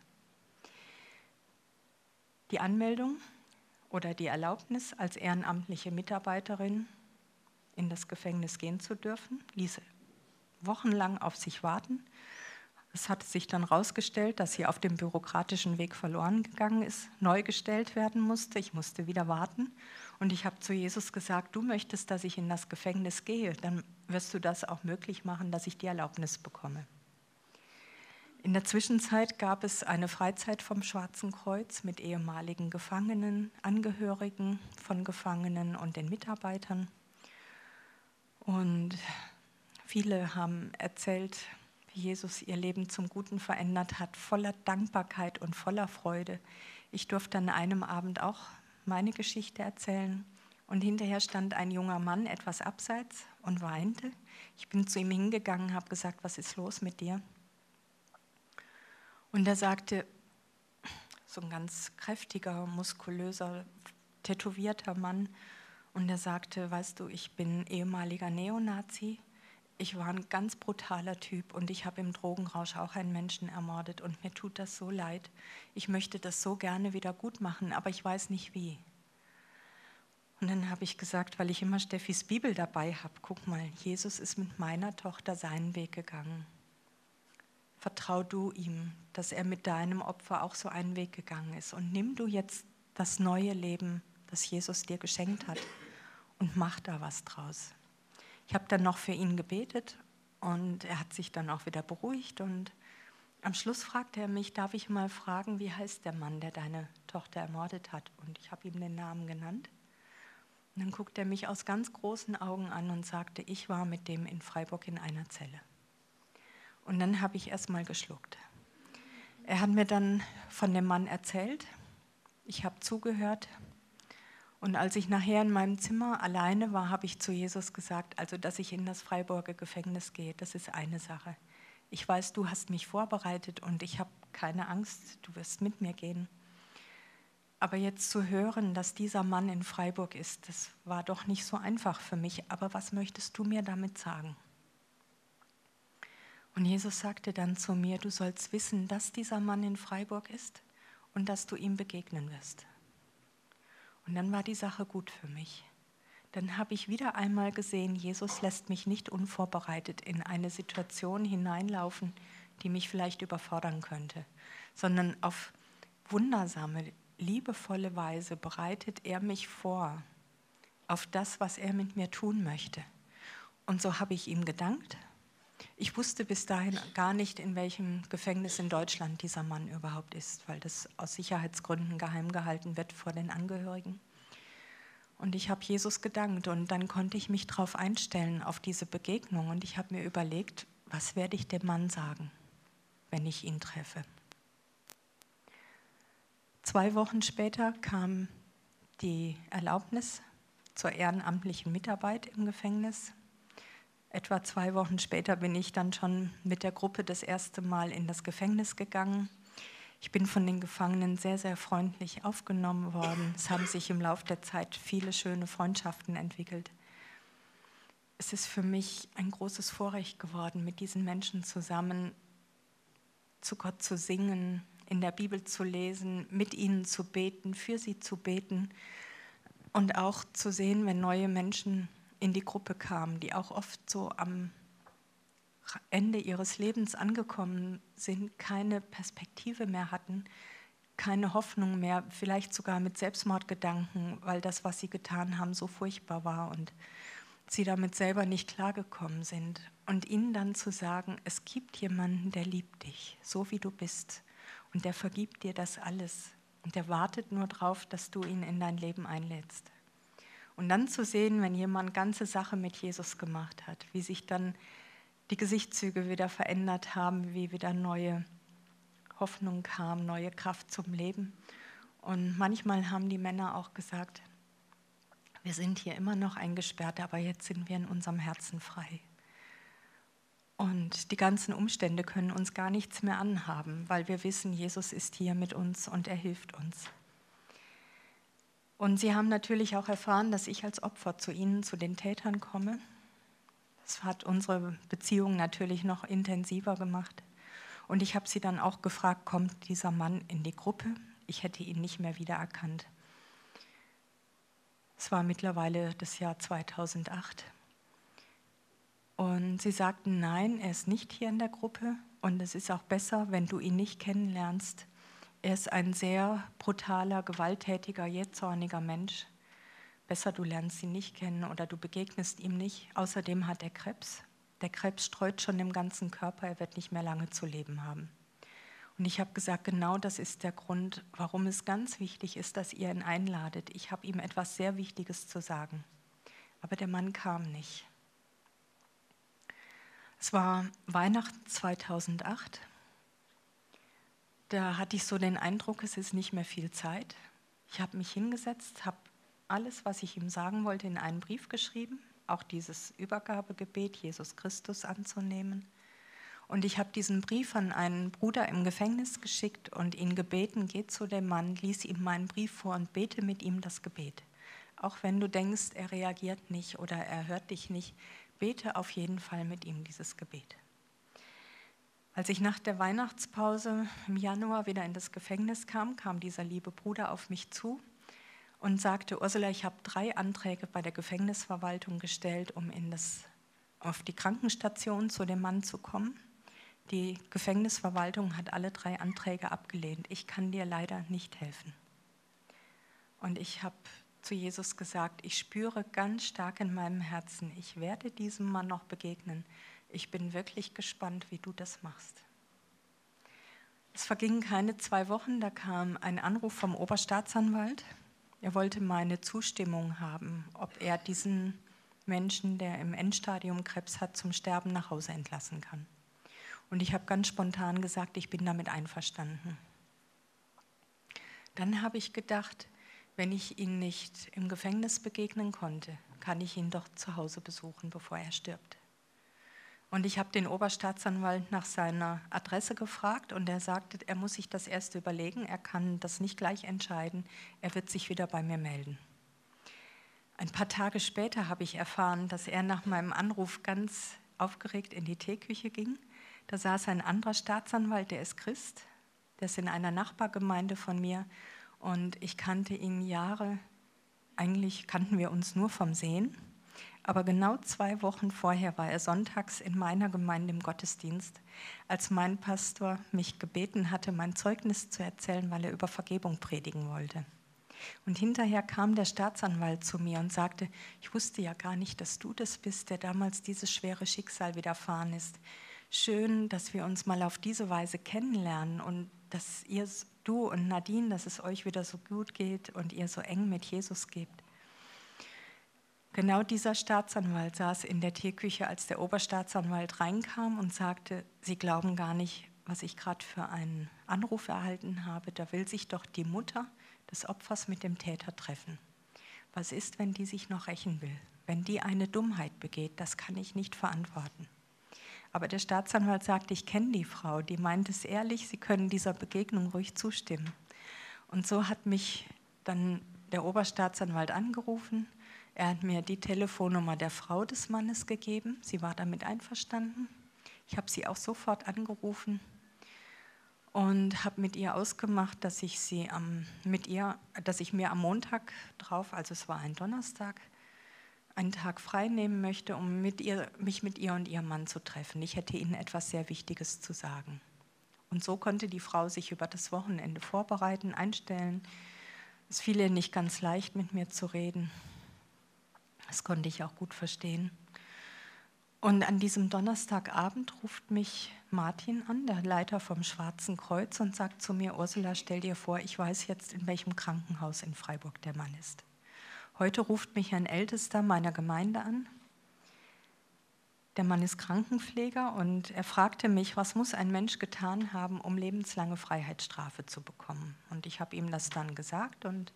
[SPEAKER 1] Die Anmeldung oder die Erlaubnis, als ehrenamtliche Mitarbeiterin in das Gefängnis gehen zu dürfen, ließ wochenlang auf sich warten. Es hatte sich dann herausgestellt, dass sie auf dem bürokratischen Weg verloren gegangen ist, neu gestellt werden musste. Ich musste wieder warten. Und ich habe zu Jesus gesagt, du möchtest, dass ich in das Gefängnis gehe, dann wirst du das auch möglich machen, dass ich die Erlaubnis bekomme. In der Zwischenzeit gab es eine Freizeit vom Schwarzen Kreuz mit ehemaligen Gefangenen, Angehörigen von Gefangenen und den Mitarbeitern. Und viele haben erzählt, wie Jesus ihr Leben zum Guten verändert hat, voller Dankbarkeit und voller Freude. Ich durfte an einem Abend auch meine Geschichte erzählen. Und hinterher stand ein junger Mann etwas abseits und weinte. Ich bin zu ihm hingegangen, habe gesagt, was ist los mit dir? Und er sagte, so ein ganz kräftiger, muskulöser, tätowierter Mann. Und er sagte, weißt du, ich bin ehemaliger Neonazi. Ich war ein ganz brutaler Typ und ich habe im Drogenrausch auch einen Menschen ermordet und mir tut das so leid. Ich möchte das so gerne wieder gut machen, aber ich weiß nicht wie. Und dann habe ich gesagt, weil ich immer Steffis Bibel dabei habe, guck mal, Jesus ist mit meiner Tochter seinen Weg gegangen. Vertrau du ihm, dass er mit deinem Opfer auch so einen Weg gegangen ist. Und nimm du jetzt das neue Leben, das Jesus dir geschenkt hat, und mach da was draus. Ich habe dann noch für ihn gebetet und er hat sich dann auch wieder beruhigt. Und am Schluss fragte er mich, darf ich mal fragen, wie heißt der Mann, der deine Tochter ermordet hat? Und ich habe ihm den Namen genannt. Und dann guckte er mich aus ganz großen Augen an und sagte, ich war mit dem in Freiburg in einer Zelle. Und dann habe ich erst mal geschluckt. Er hat mir dann von dem Mann erzählt. Ich habe zugehört. Und als ich nachher in meinem Zimmer alleine war, habe ich zu Jesus gesagt, also dass ich in das Freiburger Gefängnis gehe, das ist eine Sache. Ich weiß, du hast mich vorbereitet und ich habe keine Angst, du wirst mit mir gehen. Aber jetzt zu hören, dass dieser Mann in Freiburg ist, das war doch nicht so einfach für mich. Aber was möchtest du mir damit sagen? Und Jesus sagte dann zu mir, du sollst wissen, dass dieser Mann in Freiburg ist und dass du ihm begegnen wirst. Und dann war die Sache gut für mich. Dann habe ich wieder einmal gesehen, Jesus lässt mich nicht unvorbereitet in eine Situation hineinlaufen, die mich vielleicht überfordern könnte, sondern auf wundersame, liebevolle Weise bereitet er mich vor auf das, was er mit mir tun möchte. Und so habe ich ihm gedankt. Ich wusste bis dahin gar nicht, in welchem Gefängnis in Deutschland dieser Mann überhaupt ist, weil das aus Sicherheitsgründen geheim gehalten wird vor den Angehörigen. Und ich habe Jesus gedankt und dann konnte ich mich darauf einstellen, auf diese Begegnung. Und ich habe mir überlegt, was werde ich dem Mann sagen, wenn ich ihn treffe. Zwei Wochen später kam die Erlaubnis zur ehrenamtlichen Mitarbeit im Gefängnis. Etwa zwei Wochen später bin ich dann schon mit der Gruppe das erste Mal in das Gefängnis gegangen. Ich bin von den Gefangenen sehr, sehr freundlich aufgenommen worden. Es haben sich im Laufe der Zeit viele schöne Freundschaften entwickelt. Es ist für mich ein großes Vorrecht geworden, mit diesen Menschen zusammen zu Gott zu singen, in der Bibel zu lesen, mit ihnen zu beten, für sie zu beten und auch zu sehen, wenn neue Menschen in die Gruppe kamen, die auch oft so am Ende ihres Lebens angekommen sind, keine Perspektive mehr hatten, keine Hoffnung mehr, vielleicht sogar mit Selbstmordgedanken, weil das, was sie getan haben, so furchtbar war und sie damit selber nicht klargekommen sind. Und ihnen dann zu sagen, es gibt jemanden, der liebt dich, so wie du bist und der vergibt dir das alles und der wartet nur darauf, dass du ihn in dein Leben einlädst. Und dann zu sehen, wenn jemand ganze Sache mit Jesus gemacht hat, wie sich dann die Gesichtszüge wieder verändert haben, wie wieder neue Hoffnung kam, neue Kraft zum Leben. Und manchmal haben die Männer auch gesagt, wir sind hier immer noch eingesperrt, aber jetzt sind wir in unserem Herzen frei. Und die ganzen Umstände können uns gar nichts mehr anhaben, weil wir wissen, Jesus ist hier mit uns und er hilft uns. Und sie haben natürlich auch erfahren, dass ich als Opfer zu ihnen, zu den Tätern komme. Das hat unsere Beziehung natürlich noch intensiver gemacht. Und ich habe sie dann auch gefragt, kommt dieser Mann in die Gruppe? Ich hätte ihn nicht mehr wiedererkannt. Es war mittlerweile das Jahr zweitausendacht. Und sie sagten, nein, er ist nicht hier in der Gruppe. Und es ist auch besser, wenn du ihn nicht kennenlernst. Er ist ein sehr brutaler, gewalttätiger, jähzorniger Mensch. Besser, du lernst ihn nicht kennen oder du begegnest ihm nicht. Außerdem hat er Krebs. Der Krebs streut schon im ganzen Körper, er wird nicht mehr lange zu leben haben. Und ich habe gesagt, genau das ist der Grund, warum es ganz wichtig ist, dass ihr ihn einladet. Ich habe ihm etwas sehr Wichtiges zu sagen. Aber der Mann kam nicht. Es war Weihnachten zweitausendacht. Da hatte ich so den Eindruck, es ist nicht mehr viel Zeit. Ich habe mich hingesetzt, habe alles, was ich ihm sagen wollte, in einen Brief geschrieben, auch dieses Übergabegebet, Jesus Christus anzunehmen. Und ich habe diesen Brief an einen Bruder im Gefängnis geschickt und ihn gebeten, geh zu dem Mann, lies ihm meinen Brief vor und bete mit ihm das Gebet. Auch wenn du denkst, er reagiert nicht oder er hört dich nicht, bete auf jeden Fall mit ihm dieses Gebet. Als ich nach der Weihnachtspause im Januar wieder in das Gefängnis kam, kam dieser liebe Bruder auf mich zu und sagte, Ursula, ich habe drei Anträge bei der Gefängnisverwaltung gestellt, um in das, auf die Krankenstation zu dem Mann zu kommen. Die Gefängnisverwaltung hat alle drei Anträge abgelehnt. Ich kann dir leider nicht helfen. Und ich habe zu Jesus gesagt, ich spüre ganz stark in meinem Herzen, ich werde diesem Mann noch begegnen. Ich bin wirklich gespannt, wie du das machst. Es vergingen keine zwei Wochen, da kam ein Anruf vom Oberstaatsanwalt. Er wollte meine Zustimmung haben, ob er diesen Menschen, der im Endstadium Krebs hat, zum Sterben nach Hause entlassen kann. Und ich habe ganz spontan gesagt, ich bin damit einverstanden. Dann habe ich gedacht, wenn ich ihn nicht im Gefängnis begegnen konnte, kann ich ihn doch zu Hause besuchen, bevor er stirbt. Und ich habe den Oberstaatsanwalt nach seiner Adresse gefragt und er sagte, er muss sich das erst überlegen, er kann das nicht gleich entscheiden, er wird sich wieder bei mir melden. Ein paar Tage später habe ich erfahren, dass er nach meinem Anruf ganz aufgeregt in die Teeküche ging. Da saß ein anderer Staatsanwalt, der ist Christ, der ist in einer Nachbargemeinde von mir und ich kannte ihn Jahre, eigentlich kannten wir uns nur vom Sehen, aber genau zwei Wochen vorher war er sonntags in meiner Gemeinde im Gottesdienst, als mein Pastor mich gebeten hatte, mein Zeugnis zu erzählen, weil er über Vergebung predigen wollte. Und hinterher kam der Staatsanwalt zu mir und sagte, ich wusste ja gar nicht, dass du das bist, der damals dieses schwere Schicksal widerfahren ist. Schön, dass wir uns mal auf diese Weise kennenlernen und dass ihr, du und Nadine, dass es euch wieder so gut geht und ihr so eng mit Jesus gebt. Genau dieser Staatsanwalt saß in der Teeküche, als der Oberstaatsanwalt reinkam und sagte, Sie glauben gar nicht, was ich gerade für einen Anruf erhalten habe. Da will sich doch die Mutter des Opfers mit dem Täter treffen. Was ist, wenn die sich noch rächen will? Wenn die eine Dummheit begeht, das kann ich nicht verantworten. Aber der Staatsanwalt sagte, ich kenne die Frau, die meint es ehrlich, Sie können dieser Begegnung ruhig zustimmen. Und so hat mich dann der Oberstaatsanwalt angerufen. Er hat mir die Telefonnummer der Frau des Mannes gegeben. Sie war damit einverstanden. Ich habe sie auch sofort angerufen und habe mit ihr ausgemacht, dass ich sie am, mit ihr, dass ich mir am Montag drauf, also es war ein Donnerstag, einen Tag frei nehmen möchte, um mit ihr, mich mit ihr und ihrem Mann zu treffen. Ich hätte ihnen etwas sehr Wichtiges zu sagen. Und so konnte die Frau sich über das Wochenende vorbereiten, einstellen. Es fiel ihr nicht ganz leicht, mit mir zu reden. Das konnte ich auch gut verstehen. Und an diesem Donnerstagabend ruft mich Martin an, der Leiter vom Schwarzen Kreuz, und sagt zu mir, Ursula, stell dir vor, ich weiß jetzt, in welchem Krankenhaus in Freiburg der Mann ist. Heute ruft mich ein Ältester meiner Gemeinde an. Der Mann ist Krankenpfleger und er fragte mich, was muss ein Mensch getan haben, um lebenslange Freiheitsstrafe zu bekommen? Und ich habe ihm das dann gesagt und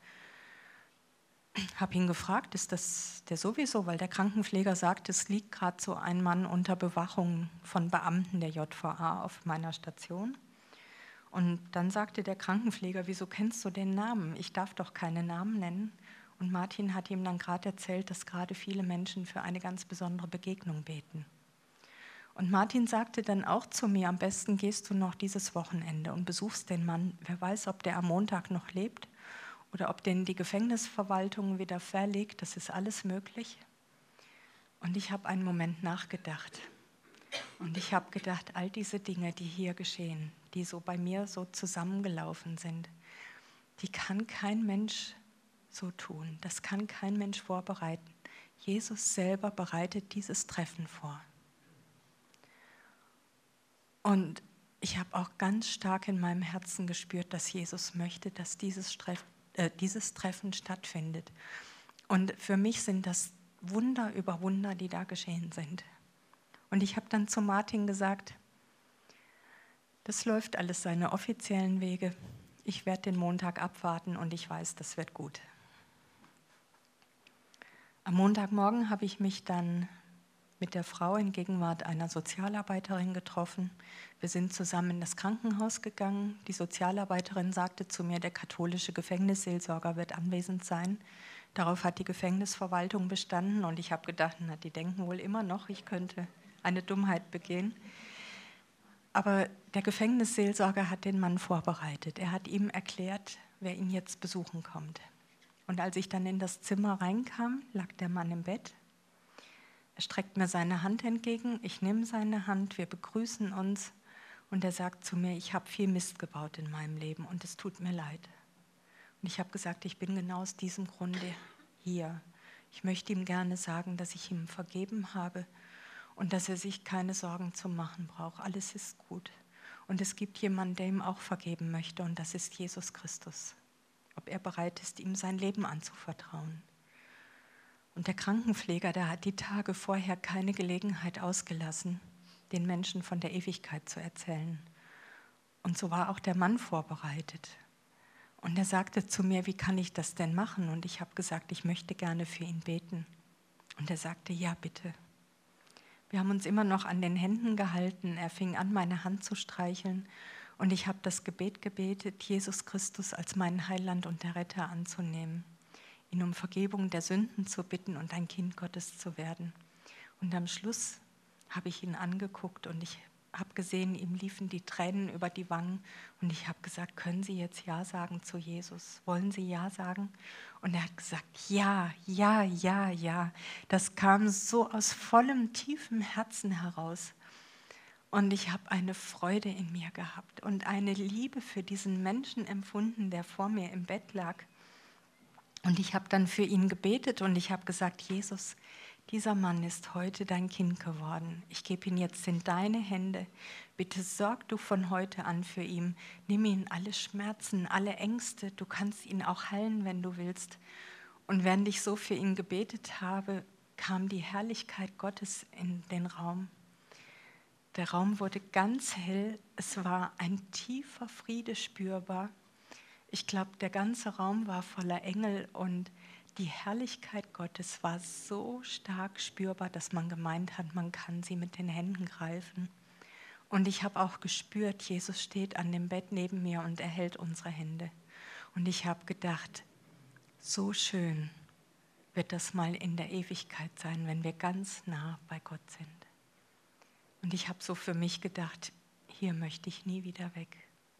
[SPEAKER 1] habe ihn gefragt, ist das der sowieso? Weil der Krankenpfleger sagt, es liegt gerade so ein Mann unter Bewachung von Beamten der J V A auf meiner Station. Und dann sagte der Krankenpfleger, wieso kennst du den Namen? Ich darf doch keine Namen nennen. Und Martin hat ihm dann gerade erzählt, dass gerade viele Menschen für eine ganz besondere Begegnung beten. Und Martin sagte dann auch zu mir, am besten gehst du noch dieses Wochenende und besuchst den Mann. Wer weiß, ob der am Montag noch lebt oder ob den die Gefängnisverwaltung wieder verlegt. Das ist alles möglich. Und ich habe einen Moment nachgedacht. Und ich habe gedacht, all diese Dinge, die hier geschehen, die so bei mir so zusammengelaufen sind, die kann kein Mensch so tun. Das kann kein Mensch vorbereiten. Jesus selber bereitet dieses Treffen vor. Und ich habe auch ganz stark in meinem Herzen gespürt, dass Jesus möchte, dass dieses, Treff, äh, dieses Treffen stattfindet. Und für mich sind das Wunder über Wunder, die da geschehen sind. Und ich habe dann zu Martin gesagt, das läuft alles seine offiziellen Wege. Ich werde den Montag abwarten und ich weiß, das wird gut. Am Montagmorgen habe ich mich dann mit der Frau in Gegenwart einer Sozialarbeiterin getroffen. Wir sind zusammen in das Krankenhaus gegangen. Die Sozialarbeiterin sagte zu mir, der katholische Gefängnisseelsorger wird anwesend sein. Darauf hat die Gefängnisverwaltung bestanden und ich habe gedacht, na, die denken wohl immer noch, ich könnte eine Dummheit begehen. Aber der Gefängnisseelsorger hat den Mann vorbereitet. Er hat ihm erklärt, wer ihn jetzt besuchen kommt. Und als ich dann in das Zimmer reinkam, lag der Mann im Bett. Er streckt mir seine Hand entgegen, ich nehme seine Hand, wir begrüßen uns und er sagt zu mir, ich habe viel Mist gebaut in meinem Leben und es tut mir leid. Und ich habe gesagt, ich bin genau aus diesem Grunde hier. Ich möchte ihm gerne sagen, dass ich ihm vergeben habe und dass er sich keine Sorgen zu machen braucht. Alles ist gut. Und es gibt jemanden, der ihm auch vergeben möchte und das ist Jesus Christus. Ob er bereit ist, ihm sein Leben anzuvertrauen. Und der Krankenpfleger, der hat die Tage vorher keine Gelegenheit ausgelassen, den Menschen von der Ewigkeit zu erzählen. Und so war auch der Mann vorbereitet. Und er sagte zu mir, wie kann ich das denn machen? Und ich habe gesagt, ich möchte gerne für ihn beten. Und er sagte, ja, bitte. Wir haben uns immer noch an den Händen gehalten. Er fing an, meine Hand zu streicheln. Und ich habe das Gebet gebetet, Jesus Christus als meinen Heiland und der Retter anzunehmen, ihn um Vergebung der Sünden zu bitten und ein Kind Gottes zu werden. Und am Schluss habe ich ihn angeguckt und ich habe gesehen, ihm liefen die Tränen über die Wangen und ich habe gesagt, können Sie jetzt Ja sagen zu Jesus? Wollen Sie Ja sagen? Und er hat gesagt, ja, ja, ja, ja. Das kam so aus vollem, tiefem Herzen heraus. Und ich habe eine Freude in mir gehabt und eine Liebe für diesen Menschen empfunden, der vor mir im Bett lag. Und ich habe dann für ihn gebetet und ich habe gesagt, Jesus, dieser Mann ist heute dein Kind geworden. Ich gebe ihn jetzt in deine Hände. Bitte sorg du von heute an für ihn. Nimm ihn alle Schmerzen, alle Ängste. Du kannst ihn auch heilen, wenn du willst. Und während ich so für ihn gebetet habe, kam die Herrlichkeit Gottes in den Raum. Der Raum wurde ganz hell. Es war ein tiefer Friede spürbar. Ich glaube, der ganze Raum war voller Engel und die Herrlichkeit Gottes war so stark spürbar, dass man gemeint hat, man kann sie mit den Händen greifen. Und ich habe auch gespürt, Jesus steht an dem Bett neben mir und er hält unsere Hände. Und ich habe gedacht, so schön wird das mal in der Ewigkeit sein, wenn wir ganz nah bei Gott sind. Und ich habe so für mich gedacht, hier möchte ich nie wieder weg.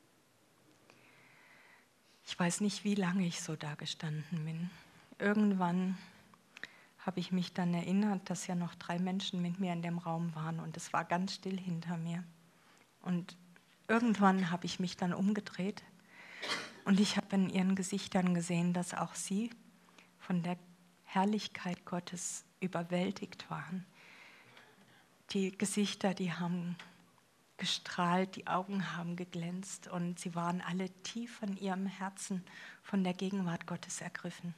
[SPEAKER 1] Ich weiß nicht, wie lange ich so da gestanden bin. Irgendwann habe ich mich dann erinnert, dass ja noch drei Menschen mit mir in dem Raum waren und es war ganz still hinter mir. Und irgendwann habe ich mich dann umgedreht und ich habe in ihren Gesichtern gesehen, dass auch sie von der Herrlichkeit Gottes überwältigt waren. Die Gesichter, die haben gestrahlt, die Augen haben geglänzt und sie waren alle tief von ihrem Herzen von der Gegenwart Gottes ergriffen.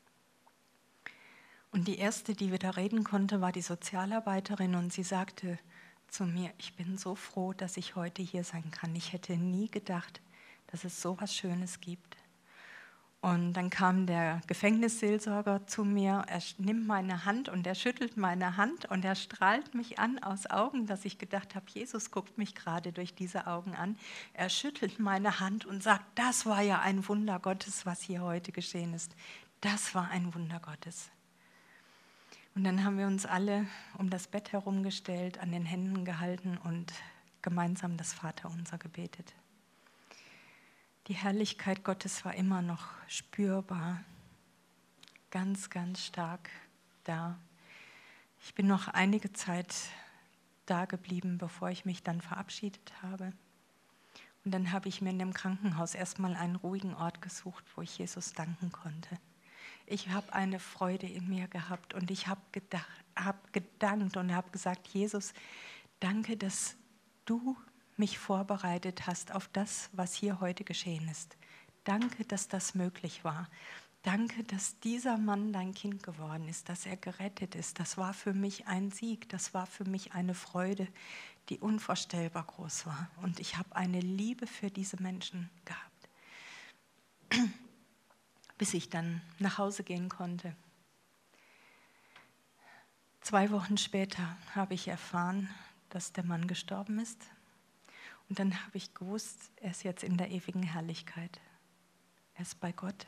[SPEAKER 1] Und die erste, die wieder reden konnte, war die Sozialarbeiterin und sie sagte zu mir, ich bin so froh, dass ich heute hier sein kann. Ich hätte nie gedacht, dass es so was Schönes gibt. Und dann kam der Gefängnisseelsorger zu mir, er nimmt meine Hand und er schüttelt meine Hand und er strahlt mich an aus Augen, dass ich gedacht habe, Jesus guckt mich gerade durch diese Augen an. Er schüttelt meine Hand und sagt, das war ja ein Wunder Gottes, was hier heute geschehen ist. Das war ein Wunder Gottes. Und dann haben wir uns alle um das Bett herumgestellt, an den Händen gehalten und gemeinsam das Vaterunser gebetet. Die Herrlichkeit Gottes war immer noch spürbar, ganz, ganz stark da. Ich bin noch einige Zeit da geblieben, bevor ich mich dann verabschiedet habe. Und dann habe ich mir in dem Krankenhaus erstmal einen ruhigen Ort gesucht, wo ich Jesus danken konnte. Ich habe eine Freude in mir gehabt und ich habe gedacht, hab gedankt und habe gesagt, Jesus, danke, dass du mich vorbereitet hast auf das, was hier heute geschehen ist. Danke, dass das möglich war. Danke, dass dieser Mann dein Kind geworden ist, dass er gerettet ist. Das war für mich ein Sieg, das war für mich eine Freude, die unvorstellbar groß war. Und ich habe eine Liebe für diese Menschen gehabt, bis ich dann nach Hause gehen konnte. Zwei Wochen später habe ich erfahren, dass der Mann gestorben ist. Und dann habe ich gewusst, er ist jetzt in der ewigen Herrlichkeit. Er ist bei Gott.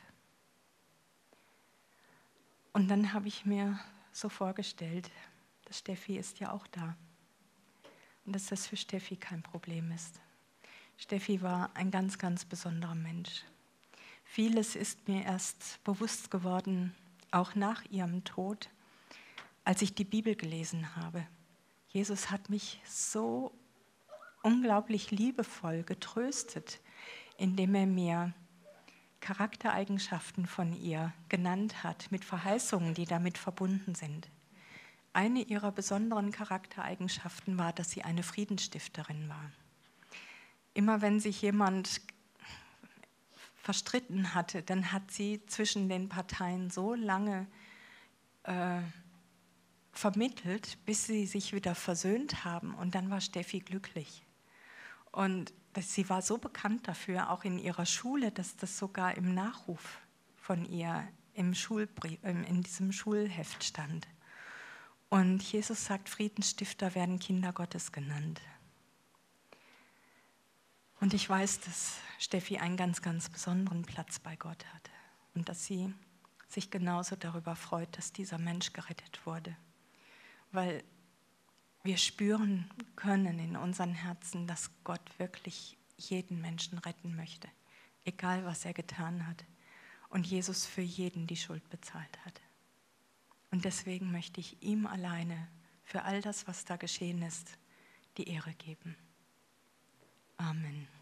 [SPEAKER 1] Und dann habe ich mir so vorgestellt, dass Steffi ist ja auch da. Und dass das für Steffi kein Problem ist. Steffi war ein ganz, ganz besonderer Mensch. Vieles ist mir erst bewusst geworden, auch nach ihrem Tod, als ich die Bibel gelesen habe. Jesus hat mich so unglaublich liebevoll getröstet, indem er mir Charaktereigenschaften von ihr genannt hat, mit Verheißungen, die damit verbunden sind. Eine ihrer besonderen Charaktereigenschaften war, dass sie eine Friedensstifterin war. Immer wenn sich jemand verstritten hatte, dann hat sie zwischen den Parteien so lange äh, vermittelt, bis sie sich wieder versöhnt haben. Und dann war Steffi glücklich. Und das, sie war so bekannt dafür, auch in ihrer Schule, dass das sogar im Nachruf von ihr im Schulbrief, in diesem Schulheft stand. Und Jesus sagt, Friedensstifter werden Kinder Gottes genannt. Und ich weiß, dass Steffi einen ganz, ganz besonderen Platz bei Gott hat und dass sie sich genauso darüber freut, dass dieser Mensch gerettet wurde. Weil wir spüren können in unseren Herzen, dass Gott wirklich jeden Menschen retten möchte, egal was er getan hat. Und Jesus für jeden die Schuld bezahlt hat. Und deswegen möchte ich ihm alleine für all das, was da geschehen ist, die Ehre geben. Amen.